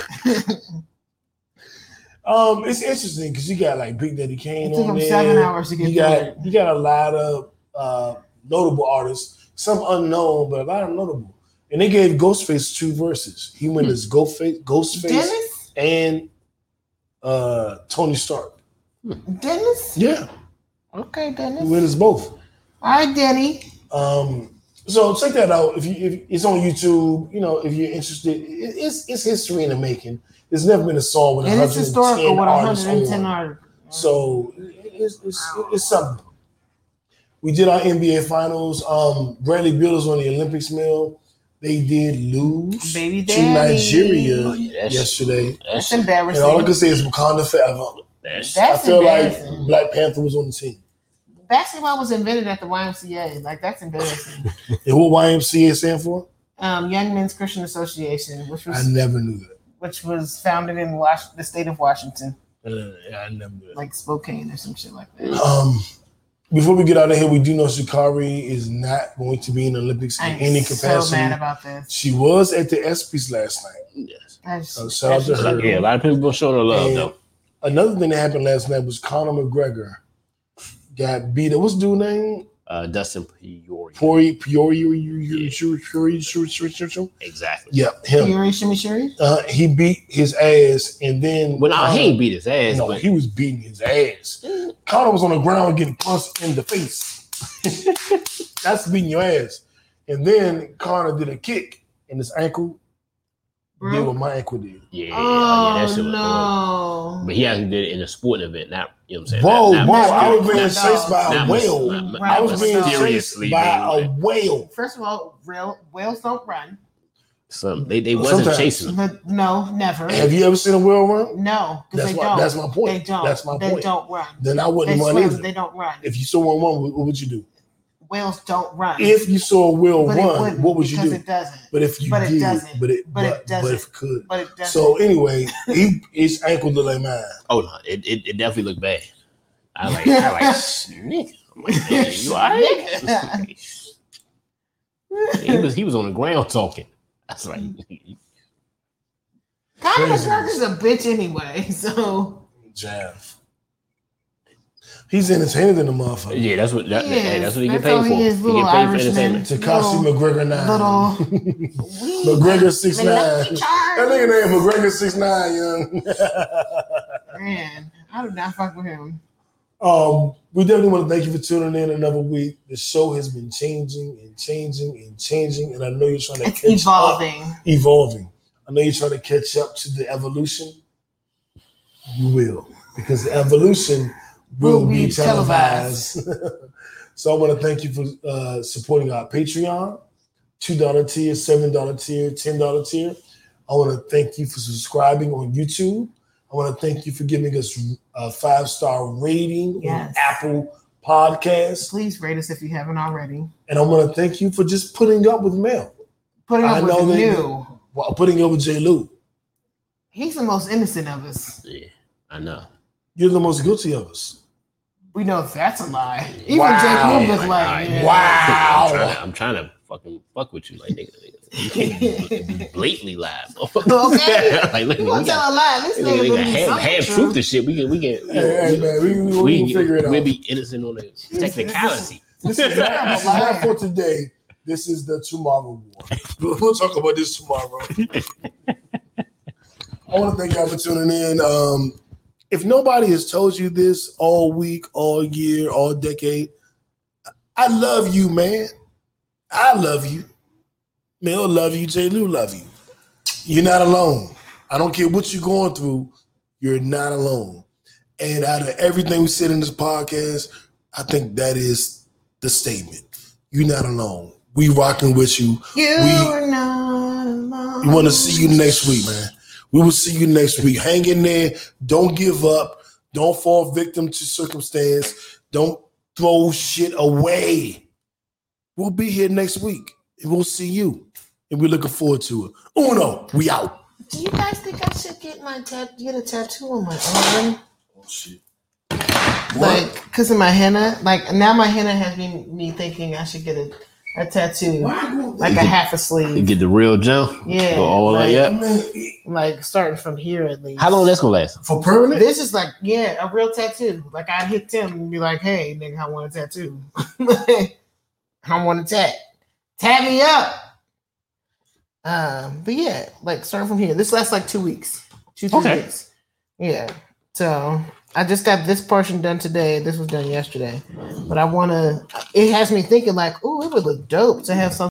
It's interesting because you got like Big Daddy Kane it took on him there. 7 hours to get You got a lot of notable artists, some unknown, but a lot of notable. And they gave Ghostface 2 verses. He went as Ghostface Dennis? and Tony Stark. Dennis? Yeah. Okay, Dennis. He went as both. All right, Denny. So check that out. If it's on YouTube, if you're interested, it's history in the making. There's never been a song with 110 it's historical with artists 110 on. artists. So it's something. We did our NBA finals. Bradley Beal is on the Olympics mill. They did lose Baby to daddy. Nigeria yesterday. That's And embarrassing. all I can say is Wakanda forever. That's I feel like embarrassing. Black Panther was on the team. Basketball was invented at the YMCA. Like, that's embarrassing. And what YMCA stand for? Young Men's Christian Association, which I never knew that. was founded in the state of Washington, I never knew that. like Spokane or some shit like that. Before we get out of here, we do know Sha'Carri is not going to be in the Olympics in I'm any capacity. so mad about this. She was at the ESPYs last night. Yes. Shout out to her. Yeah, a lot of people showing her love And though. Another thing that happened last night was Conor McGregor got beat up. What's the dude's name? Dustin Poirier. Poirier. Exactly. Yeah, him. Fury, Shimmy Shuri? He beat his ass, and then Well, no, he ain't beat his ass. No, but he was beating his ass. Conor was on the ground getting punched in the face. That's beating your ass. And then Conor did a kick, and his ankle did what my ankle did. yeah, Oh, that shit was no. But he actually did it in a sporting event, not, you know what I'm saying? Whoa, Not- whoa, not- I was being not- chased by a not- whale. not- I was not being chased mysteriously by being a whale. First of all, whales don't run. They wasn't Sometimes. chasing him. But no, never. Have you ever seen a whale run? No, because That's they why- don't. that's my point. They don't. That's my They point. don't run. Then I They wouldn't run swim. either. They don't run. If you saw one run, what would you do? Whales don't run. If you saw a whale But it run, wouldn't, what would you because do? it doesn't. But if you But it did, doesn't. but it But if it could. But it doesn't. So anyway, his ankle looked like mine. Oh no, it definitely looked bad. I like nigga. I'm like, man, you all right? he was on the ground talking. That's like Conor Crazy. McGregor's a bitch anyway. So Jav. He's entertaining the motherfucker. yeah, that's what He is. that's what he get That's all paid for. he is, He little get paid for Irishman. entertainment. Takashi McGregor 9. little McGregor 6'9". Lucky That Charms. nigga name McGregor 6'9", young. Man, I do not fuck with him. We definitely want to thank you for tuning in another week. The show has been changing, and I know you're trying to It's catch evolving. I know you're trying to catch up to the evolution. You will, because the evolution will be televised. So I want to thank you for supporting our Patreon, $2 tier, $7 tier, $10 tier. I want to thank you for subscribing on YouTube. I want to thank you for giving us a 5-star rating Yes. on Apple Podcasts. Please rate us if you haven't already. And I want to thank you for just putting up with Mel. Putting I up know with that- you. While putting up with J. Lou. He's the most innocent of us. Yeah, I know. You're the most guilty of us. We know that's a lie. Even Wow. Jake Lou was like, Alright, yeah. Wow. I'm trying to fucking fuck with you, like nigga. You can't be blatantly lie. Okay. Like look, You we gonna tell got a lie? This nigga gonna be half something truth true. and shit. We can Hey, man, we'll figure it out. we'll be innocent on the technicality. This is not for today. This is the tomorrow war. We'll talk about this tomorrow. I want to thank y'all for tuning in. If nobody has told you this all week, all year, all decade, I love you, man. I love you. Mel love you. J. Lou love you. You're not alone. I don't care what you're going through. You're not alone. And out of everything we said in this podcast, I think that is the statement. You're not alone. We rocking with you. You're not alone. We want to see you next week, man. We will see you next week. Hang in there. Don't give up. Don't fall victim to circumstance. Don't throw shit away. We'll be here next week, and we'll see you. And we're looking forward to it. Uno, we out. Do you guys think I should get a tattoo on my arm? Oh, shit. Like, because of my henna? Like, now my henna has me thinking I should get a tattoo. Like a half a You sleeve. get the real jump. Yeah, Go all like- the way up. Like, starting from here at least. How long that's gonna last? For permanent? This is like, yeah, a real tattoo. Like, I'd hit Tim and be like, hey, nigga, I want a tattoo. I want a tat. Tat me up. But yeah, like starting from here. This lasts like 2 weeks. 2-3 Okay. weeks. Yeah. So I just got this portion done today. This was done yesterday, but I want to. It has me thinking like, oh, it would look dope to have something